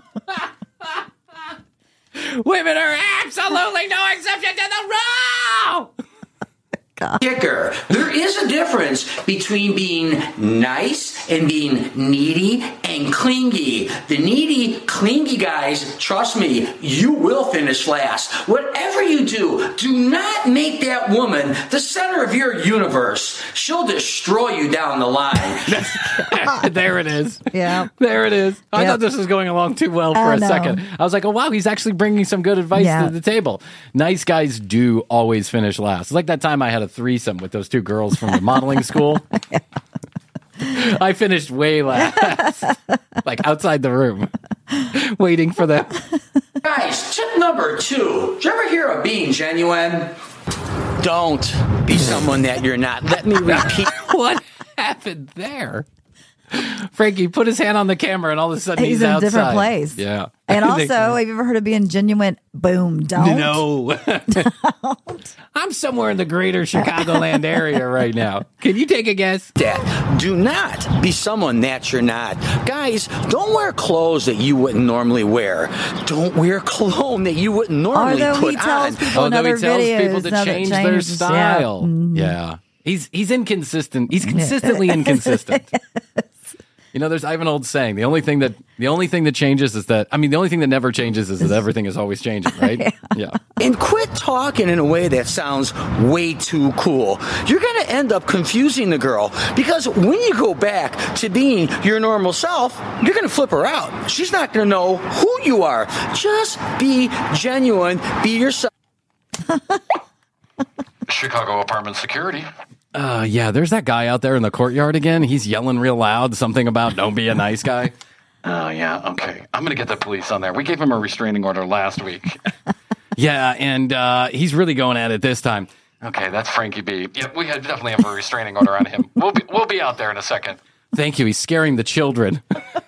Women are absolutely no exception to the rule! kicker. There is a difference between being nice and being needy and clingy. The needy, clingy guys, trust me, you will finish last. Whatever you do, do not make that woman the center of your universe. She'll destroy you down the line. There it is. Yeah. There it is. I Yep. thought this was going along too well for I a know. second. I was like, oh, wow, he's actually bringing some good advice Yeah. to the table. Nice guys do always finish last. It's like that time I had a threesome with those two girls from the modeling school. I finished way last, like outside the room, waiting for them. Guys, tip number two. Did you ever hear of being genuine? Don't be someone that you're not. Let me repeat. What happened there? Frankie put his hand on the camera, and all of a sudden he's, He's in a outside. different place. Yeah. And I think also, so. have you ever heard of being genuine? Boom, don't. No. I'm somewhere in the greater Chicagoland area right now. Can you take a guess? that. Do not be someone that you're not. Guys, don't wear clothes that you wouldn't normally wear. Don't wear cologne that you wouldn't normally Although put he tells on. people in Although other he tells videos people to now that change their changes- style. Yeah. Mhm. Yeah. He's he's inconsistent. He's consistently inconsistent. You know, there's I have an old saying. The only thing that the only thing that changes is that I mean, the only thing that never changes is that everything is always changing, right? yeah. yeah. And quit talking in a way that sounds way too cool. You're going to end up confusing the girl because when you go back to being your normal self, you're going to flip her out. She's not going to know who you are. Just be genuine. Be yourself. Chicago apartment security. Uh, yeah, there's that guy out there in the courtyard again. He's yelling real loud, something about don't be a nice guy. Oh, yeah, okay. I'm going to get the police on there. We gave him a restraining order last week. yeah, and uh, he's really going at it this time. Okay, that's Frankie B. Yeah, we had definitely have a restraining order on him. We'll be, we'll be out there in a second. Thank you. He's scaring the children.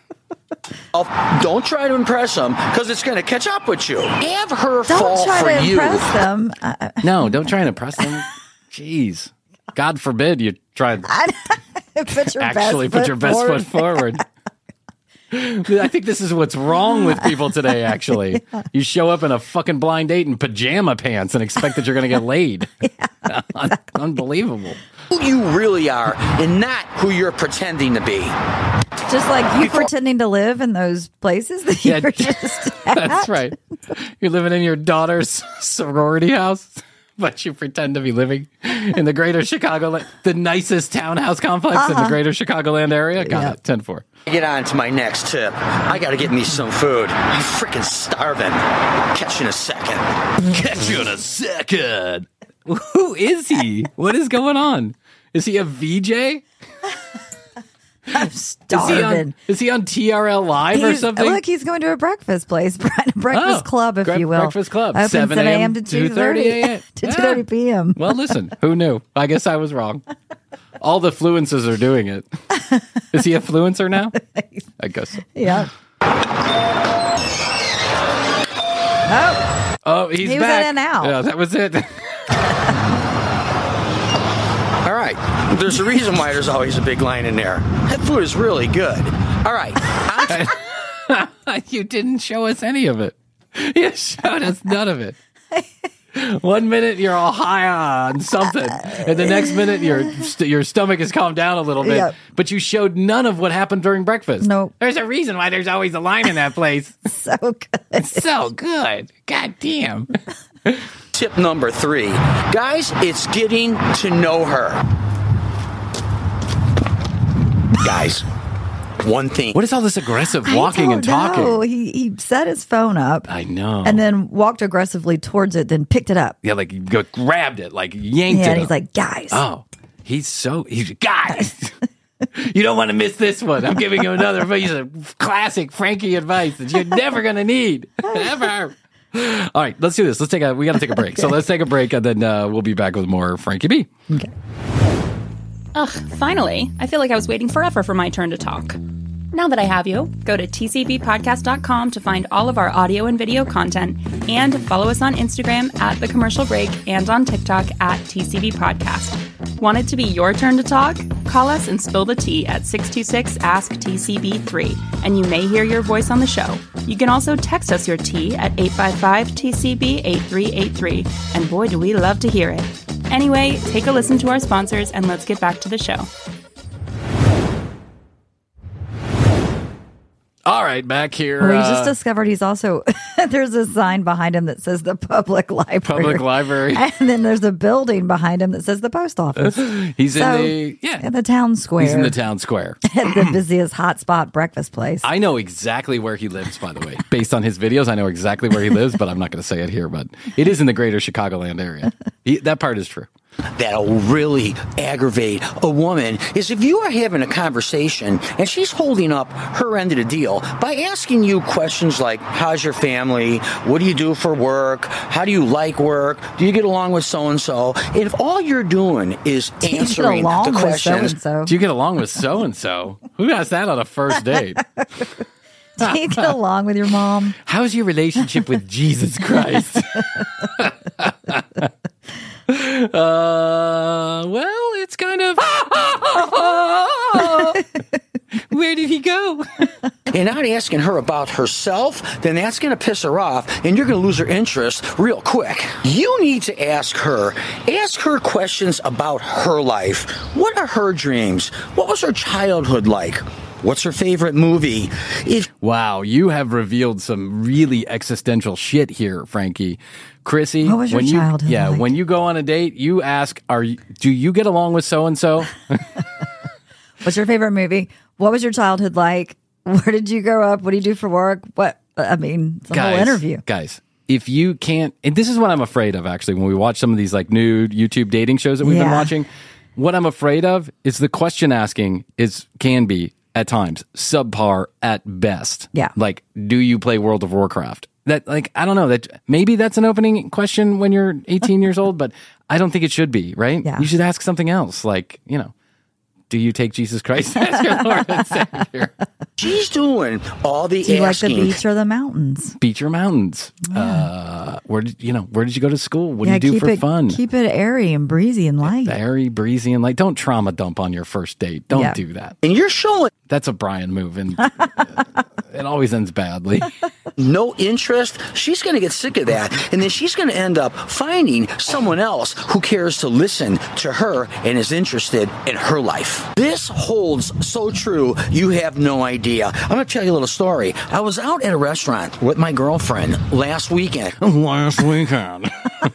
Don't try to impress them because it's going to catch up with you. Have her Don't fall try for to you. impress them. Uh, no, don't try and impress them. Jeez. God forbid you try and put your actually best put your best forward. foot forward. I think this is what's wrong with people today, actually. Yeah. You show up in a fucking blind date in pajama pants and expect that you're going to get laid. Yeah, exactly. Unbelievable. Who you really are and not who you're pretending to be. Just like you Before- pretending to live in those places that you yeah, were just at. That's right. You're living in your daughter's sorority house. But you pretend to be living in the greater Chicagoland, the nicest townhouse complex uh-huh. in the greater Chicagoland area. Got yep. it. ten four. Get on to my next tip. I got to get me some food. I'm freaking starving. Catch you in a second. Catch you in a second. Who is he? What is going on? Is he a V J? I'm starving. Is he on, is he on T R L Live he's, or something? Look, he's going to a breakfast place, breakfast oh, club, if bre- you will. Breakfast club, Open seven a.m. to two thirty a.m. to two thirty p.m. Well, listen, who knew? I guess I was wrong. All the fluences are doing it. Is he a fluencer now? I guess so. Yeah. Oh, oh, he's he back. was in and out. Yeah, that was it. All right. There's a reason why there's always a big line in there. That food is really good. All right. You didn't show us any of it. You showed us none of it. One minute you're all high on something, and the next minute your your stomach has calmed down a little bit. Yep. But you showed none of what happened during breakfast. No. There's a reason why there's always a line in that place. So good. It's so good. God damn. Tip number three. Guys, it's getting to know her. Guys, one thing. What is all this aggressive walking and talking? No, he he set his phone up. I know. And then walked aggressively towards it, then picked it up. Yeah, like go, grabbed it, like yanked yeah, it. And he's up. like, guys. Oh, he's so he's guys. You don't want to miss this one. I'm giving you another piece of classic Frankie advice that you're never gonna need ever. All right, let's do this. Let's take a. We got to take a break. Okay. So let's take a break, and then uh, we'll be back with more Frankie B. Okay. Ugh, finally. I feel like I was waiting forever for my turn to talk. Now that I have you, go to T C B podcast dot com to find all of our audio and video content, and follow us on Instagram at The Commercial Break and on TikTok at T C B Podcast. Want it to be your turn to talk? Call us and spill the tea at six two six, ask T C B three, and you may hear your voice on the show. You can also text us your tea at eight five five T C B eight three eight three, and boy, do we love to hear it. Anyway, take a listen to our sponsors, and let's get back to the show. All right, back here. We uh, just discovered he's also, there's a sign behind him that says the public library. Public library. And then there's a building behind him that says the post office. He's so, in the, yeah. in the town square. He's in the town square. At the busiest hotspot breakfast place. I know exactly where he lives, by the way. Based on his videos, I know exactly where he lives, but I'm not going to say it here. But it is in the greater Chicagoland area. He, that part is true. That'll really aggravate a woman is if you are having a conversation and she's holding up her end of the deal by asking you questions like, how's your family? What do you do for work? How do you like work? Do you get along with so-and-so? And if all you're doing is answering the questions. So-and-so? Do you get along with so-and-so? Who asked that on a first date? Do you get along with your mom? How's your relationship with Jesus Christ? Uh, well, it's kind of. Where did he go? You're not asking her about herself, then that's going to piss her off, and you're going to lose her interest real quick. You need to ask her. Ask her questions about her life. What are her dreams? What was her childhood like? What's her favorite movie? If Wow, you have revealed some really existential shit here, Frankie. Chrissy, What was your when you childhood yeah, like? when you go on a date, you ask, "Are you, do you get along with so and so?" What's your favorite movie? What was your childhood like? Where did you grow up? What do you do for work? What I mean, it's a whole interview. Guys, if you can't, and this is what I'm afraid of actually when we watch some of these like new YouTube dating shows that we've been Yeah. watching. What I'm afraid of is the question asking is can be at times subpar at best. Yeah. Like, do you play World of Warcraft? That like I don't know that maybe that's an opening question when you're eighteen years old, but I don't think it should be, right? Yeah. You should ask something else, like, you know, do you take Jesus Christ as your Lord and Savior? she's doing all the Do you like asking, the beach or the mountains? Beach or mountains? Uh, where did you know? Where did you go to school? What yeah, do you do keep for it fun? keep it airy and breezy and light. Airy, breezy, and light. Don't trauma dump on your first date. Don't Yeah. do that. and you're showing That's a Brian move, and it always ends badly. no interest, she's going to get sick of that. And then she's going to end up finding someone else who cares to listen to her and is interested in her life. This holds so true, you have no idea. I'm going to tell you a little story. I was out at a restaurant with my girlfriend last weekend. Last weekend.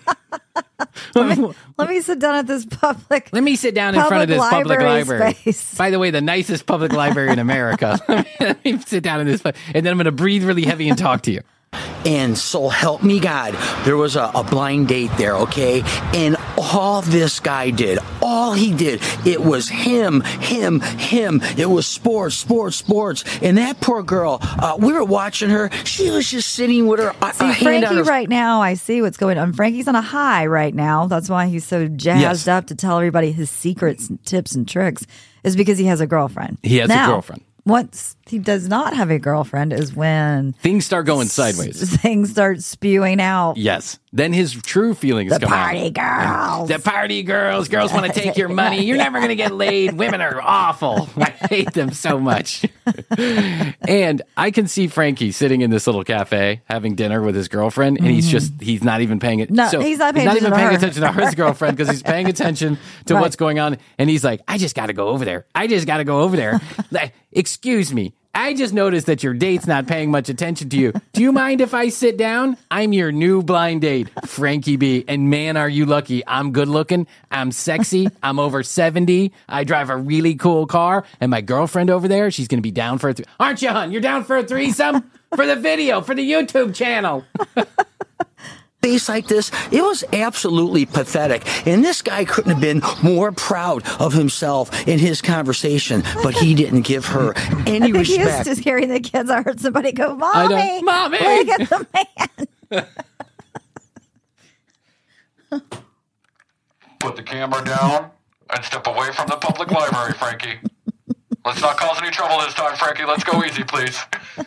Let me sit down at this public. Let me sit down in front of this Public public library library. space. By the way, the nicest public library in America. Let me, let me sit down in this, pu- and then I'm going to breathe really heavy and talk to you. And so help me God, there was a, a blind date there, okay? And all this guy did, all he did, it was him, him, him. It was sports, sports, sports. And that poor girl, uh, we were watching her. She was just sitting with her uh, See, uh, hand on Frankie her. right now, I see what's going on. Frankie's on a high right now. That's why he's so jazzed Yes. up to tell everybody his secrets, and tips, and tricks, is because he has a girlfriend. He has a Now, girlfriend. Once he does not have a girlfriend is when Things start going sideways. things start spewing out. Yes. Then his true feelings The come party out. girls. The party girls. Girls want to take your money. You're never going to get laid. Women are awful. I hate them so much. And I can see Frankie sitting in this little cafe having dinner with his girlfriend, and he's just, he's not even paying it. No, he's not paying he's attention not even to paying her. attention to his girlfriend because he's paying attention to Right. what's going on. And he's like, I just got to go over there. I just got to go over there. Like, excuse me. I just noticed that your date's not paying much attention to you. Do you mind if I sit down? I'm your new blind date, Frankie B. And man, are you lucky. I'm good looking. I'm sexy. I'm over seventy. I drive a really cool car. And my girlfriend over there, she's going to be down for a th- Aren't you, hon? You're down for a threesome? For the video, for the YouTube channel. Face like this, it was absolutely pathetic. And this guy couldn't have been more proud of himself in his conversation, but he didn't give her any I think he is respect. just hearing the kids. I heard somebody go, I "Mommy, don't- Mommy!" look at the man." Put the camera down and step away from the public library, Frankie. Let's not cause any trouble this time, Frankie. Let's go easy, please.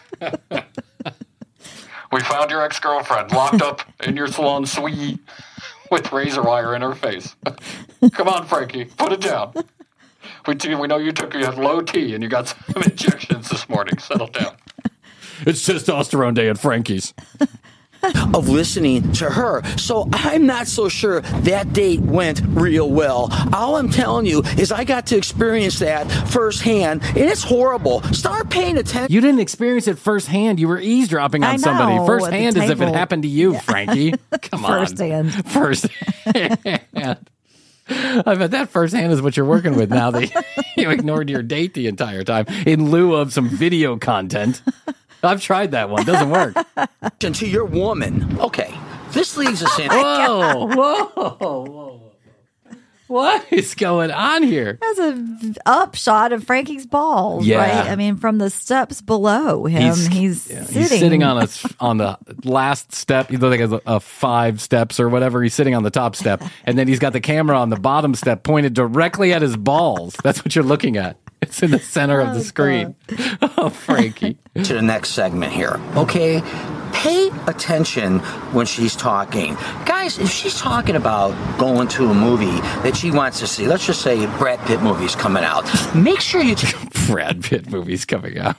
We found your ex-girlfriend locked up in your salon suite with razor wire in her face. Come on, Frankie, put it down. We, t- we know you took you had low T and you got some injections this morning. Settle down. It's testosterone day at Frankie's. Of listening to her. So I'm not so sure that date went real well. All I'm telling you is I got to experience that firsthand, and it's horrible. Start paying attention. You didn't experience it firsthand. You were eavesdropping on I somebody. know, Firsthand at the as if it table. happened to you, Frankie. Come on. Firsthand. Firsthand. I bet that firsthand is what you're working with now that you ignored your date the entire time in lieu of some video content. I've tried that one. Doesn't work. to your woman. Okay, this leads us in. Whoa, whoa, whoa. What is going on here? That's a upshot of Frankie's balls, Yeah. right? I mean, from the steps below him, he's, yeah, sitting. He's sitting on a on the last step. You know, like a, a five steps or whatever. He's sitting on the top step, and then he's got the camera on the bottom step pointed directly at his balls. That's what you're looking at. It's in the center of the screen. Oh, Frankie. To the next segment here. Okay, pay attention when she's talking. Guys, if she's talking about going to a movie that she wants to see, let's just say Brad Pitt movie's coming out, make sure you t- Brad Pitt movie's coming out.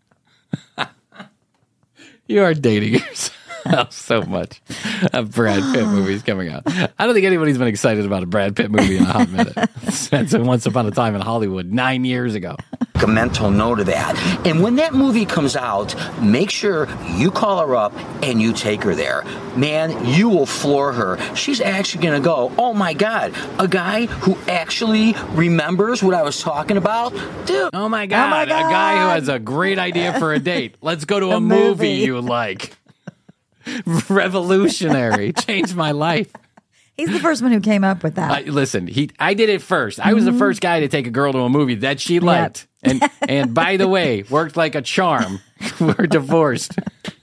You are dating yourself so much. A Brad Pitt movie's coming out. I don't think anybody's been excited about a Brad Pitt movie in a hot minute. Since Once Upon a Time in Hollywood nine years ago. a mental note of that. And when that movie comes out, make sure you call her up and you take her there. Man, you will floor her. She's actually going to go, oh my God, a guy who actually remembers what I was talking about? Dude. Oh my God, Oh my a guy who God. has a great idea for a date. Let's go to a, A movie. movie. you like. Revolutionary. Changed my life. He's the first one who came up with that. I, listen, he. I did it first. I was the first guy to take a girl to a movie that she liked, and and by the way, worked like a charm. We're divorced.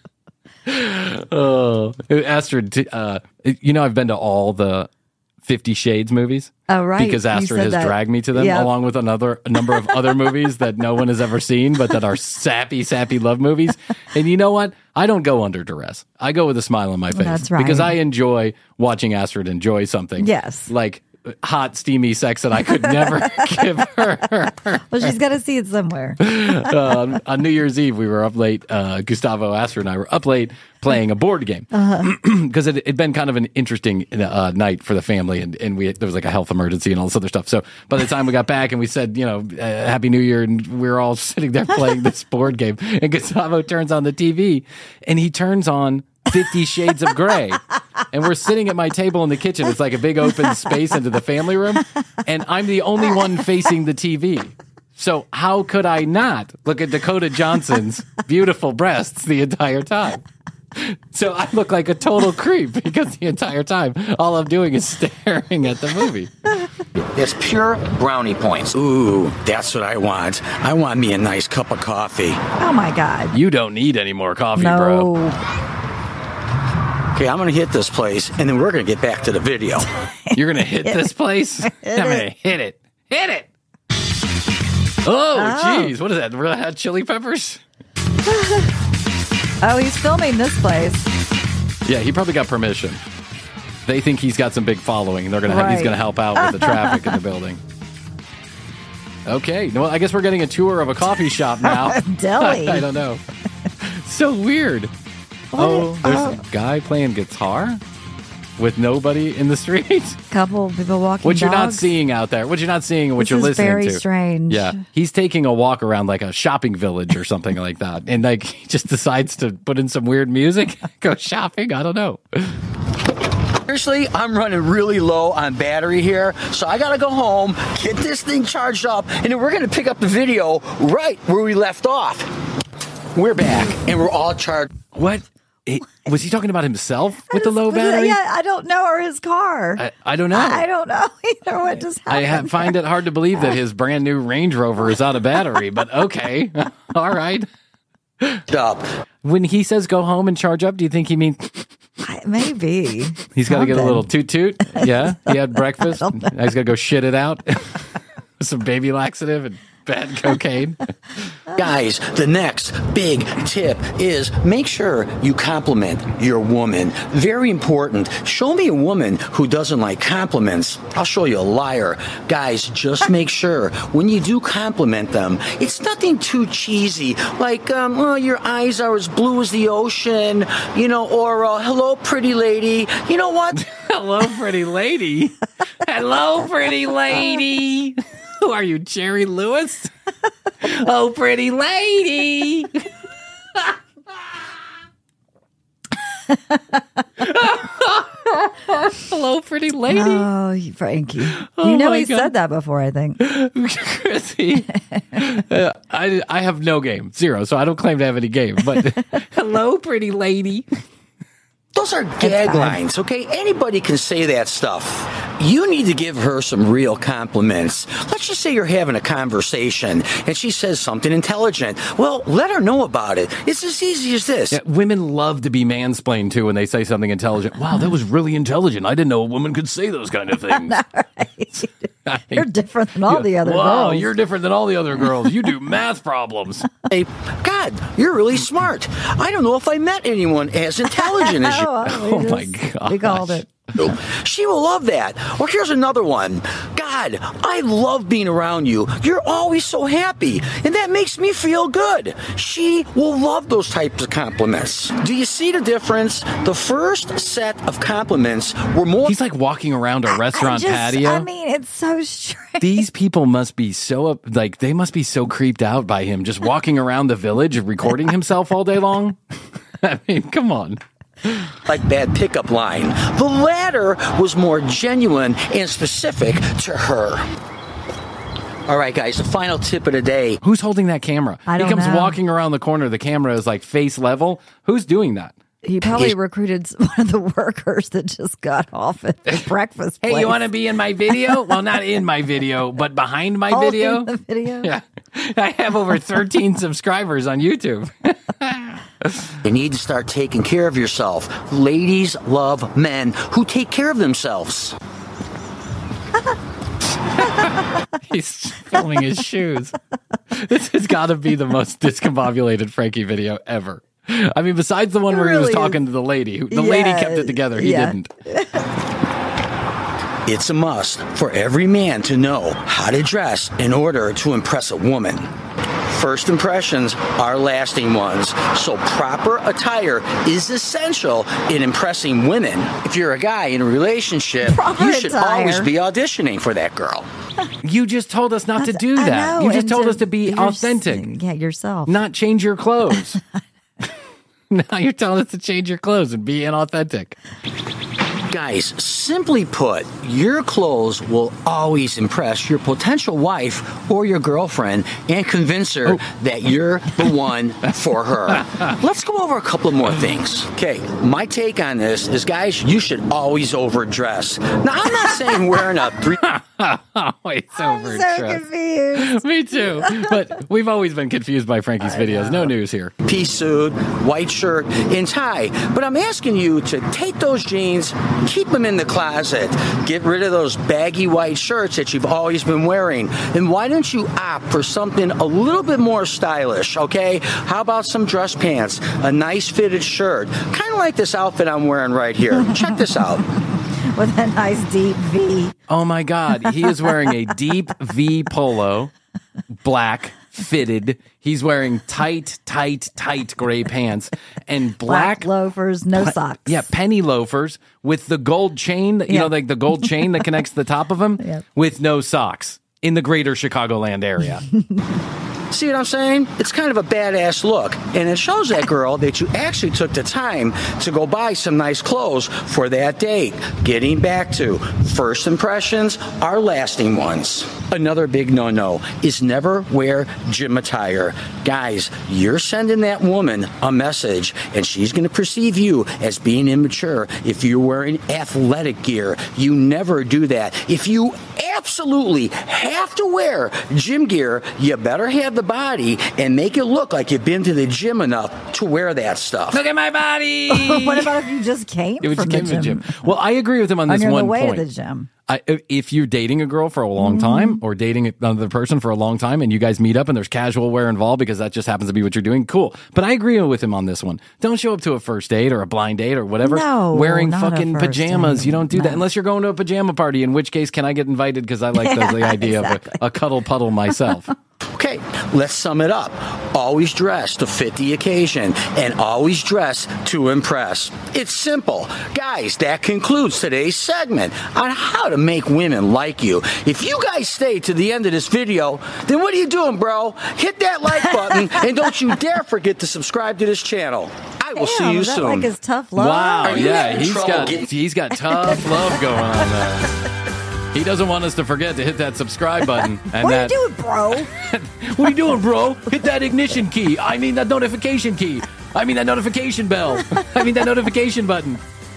Oh, Astrid, uh, you know I've been to all the Fifty Shades movies. Oh, right. Because You Astrid said has that. dragged me to them, Yep. along with another a number of other movies that no one has ever seen, but that are sappy, sappy love movies. And you know what? I don't go under duress. I go with a smile on my face. That's right. Because I enjoy watching Astrid enjoy something. Yes. Like hot, steamy sex that I could never give her. Well, she's got to see it somewhere. uh, on New Year's Eve, we were up late. Uh, Gustavo, Astrid, and I were up late playing a board game because it had been kind of an interesting uh, night for the family, and, and we there was like a health emergency and all this other stuff. So by the time we got back and we said, you know, uh, Happy New Year, and we were all sitting there playing this board game, and Gustavo turns on the T V, and he turns on Fifty Shades of Grey. And we're sitting at my table in the kitchen. It's like a big open space into the family room. And I'm the only one facing the T V. So how could I not look at Dakota Johnson's beautiful breasts the entire time? So I look like a total creep because the entire time all I'm doing is staring at the movie. It's pure brownie points. Ooh, that's what I want. I want me a nice cup of coffee. Oh my God. You don't need any more coffee, No. bro. Okay, I'm going to hit this place, and then we're going to get back to the video. You're going to hit this place? I'm going to hit it. Hit it. Oh, jeez. What is that? Red Hot Chili Peppers? Oh, he's filming this place. Yeah, he probably got permission. They think he's got some big following. They're gonna have, he's Right. going to help out with the traffic in the building. Okay. Well, I guess we're getting a tour of a coffee shop now. Deli. I don't know. So weird. Oh, there's a guy playing guitar with nobody in the street. Couple people walking. What you're not dogs. seeing out there, what you're not seeing, and what This you're is listening very to. strange. Yeah, he's taking a walk around like a shopping village or something like that, and like he just decides to put in some weird music, go shopping. I don't know. Seriously, I'm running really low on battery here, so I gotta go home, get this thing charged up, and then we're gonna pick up the video right where we left off. We're back, and we're all charged. What? He- was he talking about himself with the low battery? Yeah, I don't know, or his car. I, I don't know. I don't know either. What just I happened? ha- find it hard to believe that his brand new Range Rover is out of battery, but okay. All right. Up. When he says go home and charge up, do you think he means I- Maybe he's got to get a Something. little toot toot? Yeah. He had breakfast. Now he's got to go shit it out. Some baby laxative and bad cocaine. Guys, the next big tip is make sure you compliment your woman. Very important. Show me a woman who doesn't like compliments. I'll show you a liar. Guys, just make sure when you do compliment them, it's nothing too cheesy. Like, um, oh, your eyes are as blue as the ocean, you know, or uh, hello, pretty lady. You know what? Hello, pretty lady. Hello, pretty lady. Who are you, Jerry Lewis? Oh, pretty lady. Hello, pretty lady. Oh, you- Frankie. Oh you know my he God. said that before, I think. Chrissy. Uh, I, I have no game. Zero. So I don't claim to have any game. But hello, pretty lady. Those are gag lines, okay? Anybody can say that stuff. You need to give her some real compliments. Let's just say you're having a conversation and she says something intelligent. Well, let her know about it. It's as easy as this. Yeah, women love to be mansplained to when they say something intelligent. Wow, that was really intelligent. I didn't know a woman could say those kind of things. I mean, You're different than all the other wow, girls. you're different than all the other girls. You do math problems. Say, God, you're really smart. I don't know if I met anyone as intelligent as you. Oh, we Oh, my just- gosh. We called it. She will love that. Or here's another one. God, I love being around you. You're always so happy, and that makes me feel good. She will love those types of compliments. Do you see the difference? The first set of compliments were more... He's like walking around a restaurant I just, patio. I mean, it's so strange. These people must be so, up, like, they must be so creeped out by him just walking around the village and recording himself all day long. I mean, come on. Like bad pickup line. The latter was more genuine and specific to her. All right, guys, the final tip of the day. Who's holding that camera? I don't He comes know. walking around the corner. The camera is like face level. Who's doing that? He probably recruited one of the workers that just got off at the breakfast place. Hey, you want to be in my video? Well, not in my video, but behind my Holding video. the video? Yeah. I have over thirteen subscribers on YouTube. You need to start taking care of yourself. Ladies love men who take care of themselves. He's filming his shoes. This has got to be the most discombobulated Frankie video ever. I mean, besides the one It where he was really talking is. to the lady. Who, the lady Yeah, kept it together. He yeah. didn't. It's a must for every man to know how to dress in order to impress a woman. First impressions are lasting ones, so proper attire is essential in impressing women. If you're a guy in a relationship, Proper you should attire. always be auditioning for that girl. You just told us not to do I that. know, you just and told us to be yours- authentic, Yeah, yourself. not change your clothes. Now you're telling us to change your clothes and be inauthentic. Guys, simply put, your clothes will always impress your potential wife or your girlfriend and convince her that you're the one for her. Let's go over a couple of more things. Okay, my take on this is, guys, you should always overdress. Now, I'm not saying wearing a three... Oh, it's over. so confused. Me too. But we've always been confused by Frankie's videos. No news here. Pea suit, white shirt, and tie. But I'm asking you to take those jeans, keep them in the closet, get rid of those baggy white shirts that you've always been wearing. And why don't you opt for something a little bit more stylish, okay? How about some dress pants, a nice fitted shirt, kind of like this outfit I'm wearing right here. Check this out. With a nice deep V. Oh my God. He is wearing a deep V polo, black, fitted. He's wearing tight, tight, tight gray pants and black, Black loafers, no socks. yeah, penny loafers with the gold chain, you Yeah. know, like the gold chain that connects the top of them Yeah. with no socks in the greater Chicagoland area. See what I'm saying? It's kind of a badass look, and it shows that girl that you actually took the time to go buy some nice clothes for that date. Getting back to first impressions are lasting ones. Another big no-no is never wear gym attire. Guys, you're sending that woman a message, and she's going to perceive you as being immature if you're wearing athletic gear. You never do that. If you absolutely have to wear gym gear, you better have the body and make it look like you've been to the gym enough to wear that stuff. Look at my body. What about if you just came It was from came the from gym? the gym. Well, I agree with him on On this your one way point. to the gym. I, if you're dating a girl for a long time or dating another person for a long time and you guys meet up and there's casual wear involved because that just happens to be what you're doing, cool. But I agree with him on this one. Don't show up to a first date or a blind date or whatever No, wearing not a fucking first pajamas. date. You don't do No. that unless you're going to a pajama party, in which case can I get invited because I like the, the idea exactly. of a, a cuddle puddle myself. Okay, let's sum it up. Always dress to fit the occasion and always dress to impress. It's simple. Guys, that concludes today's segment on how to make women like you. If you guys stay to the end of this video, then what are you doing, bro? Hit that like button and don't you dare forget to subscribe to this channel. I will see Damn, you is that soon. like his tough love? Wow, Are you yeah, having he's trouble got getting- he's got tough love going on there. He doesn't want us to forget to hit that subscribe button. And What that, are you doing, bro? What are you doing, bro? Hit that ignition key. I mean that notification key. I mean that notification bell. I mean that notification button.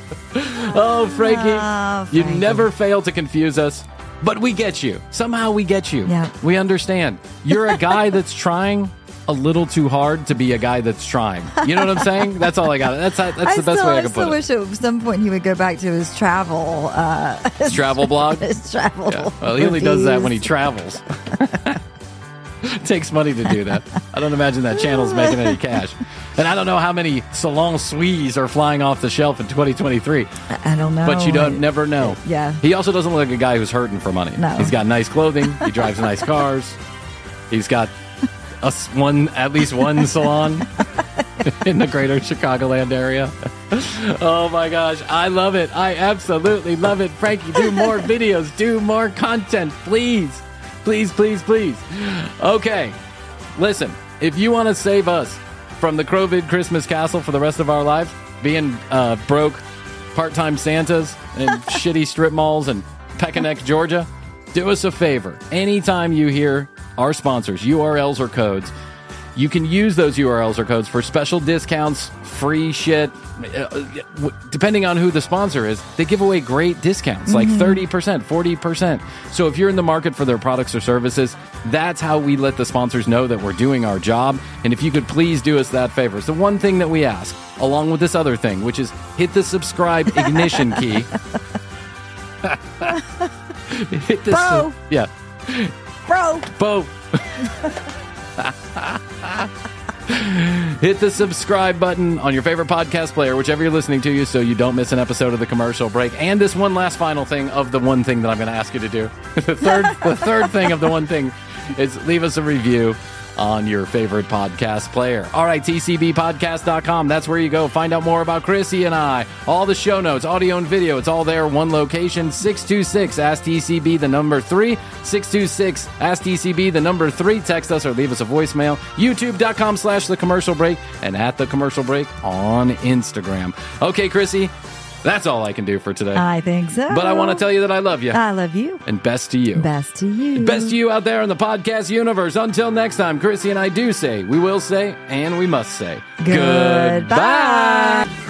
Oh, Frankie, Oh, you Frankie. never fail to confuse us. But we get you. Somehow we get you. Yeah. We understand. You're a guy that's trying a little too hard to be a guy that's trying. You know what I'm saying? That's all I got. That's that's I the best still, way I I can still put it. wish at some point he would go back to his travel. Uh, His travel blog. his travel. Yeah. Well, he only does that when he reviews. travels. Takes money to do that. I don't imagine that channel's making any cash. And I don't know how many Salon Suisses are flying off the shelf in twenty twenty-three. I don't know. But you don't never know. Yeah. He also doesn't look like a guy who's hurting for money. No. He's got nice clothing. He drives nice cars. He's got a s- one, at least one salon in the greater Chicagoland area. Oh my gosh. I love it. I absolutely love it. Frankie, do more videos. Do more content. Please. Please, please, please. Okay. Listen, if you want to save us from the Crovid Christmas Castle for the rest of our lives, being uh, broke part-time Santas and shitty strip malls in Peckinack, Georgia, do us a favor. Anytime you hear our sponsors, U R Ls or codes, you can use those U R Ls or codes for special discounts, free shit. Depending on who the sponsor is, they give away great discounts, like thirty percent, forty percent. So if you're in the market for their products or services, that's how we let the sponsors know that we're doing our job. And if you could please do us that favor. It's the one thing that we ask, along with this other thing, which is hit the subscribe ignition key. Hit this. Bo. Yeah. Bro. Bo. Hit the subscribe button on your favorite podcast player, whichever you're listening to, you, so you don't miss an episode of the commercial break. And this one last final thing of the one thing that I'm going to ask you to do. The third, the third thing of the one thing is leave us a review on your favorite podcast player. All right, T C B podcast dot com. That's where you go. Find out more about Chrissy and I. All the show notes, audio and video, it's all there. One location, six two six, ask T C B, the number three. six two six, ask T C B, the number three. Text us or leave us a voicemail. YouTube.com slash The Commercial Break and at The Commercial Break on Instagram. Okay, Chrissy, that's all I can do for today. I think so. But I want to tell you that I love you. I love you. And best to you. Best to you. Best to you out there in the podcast universe. Until next time, Chrissy and I do say, we will say, and we must say, Goodbye. goodbye.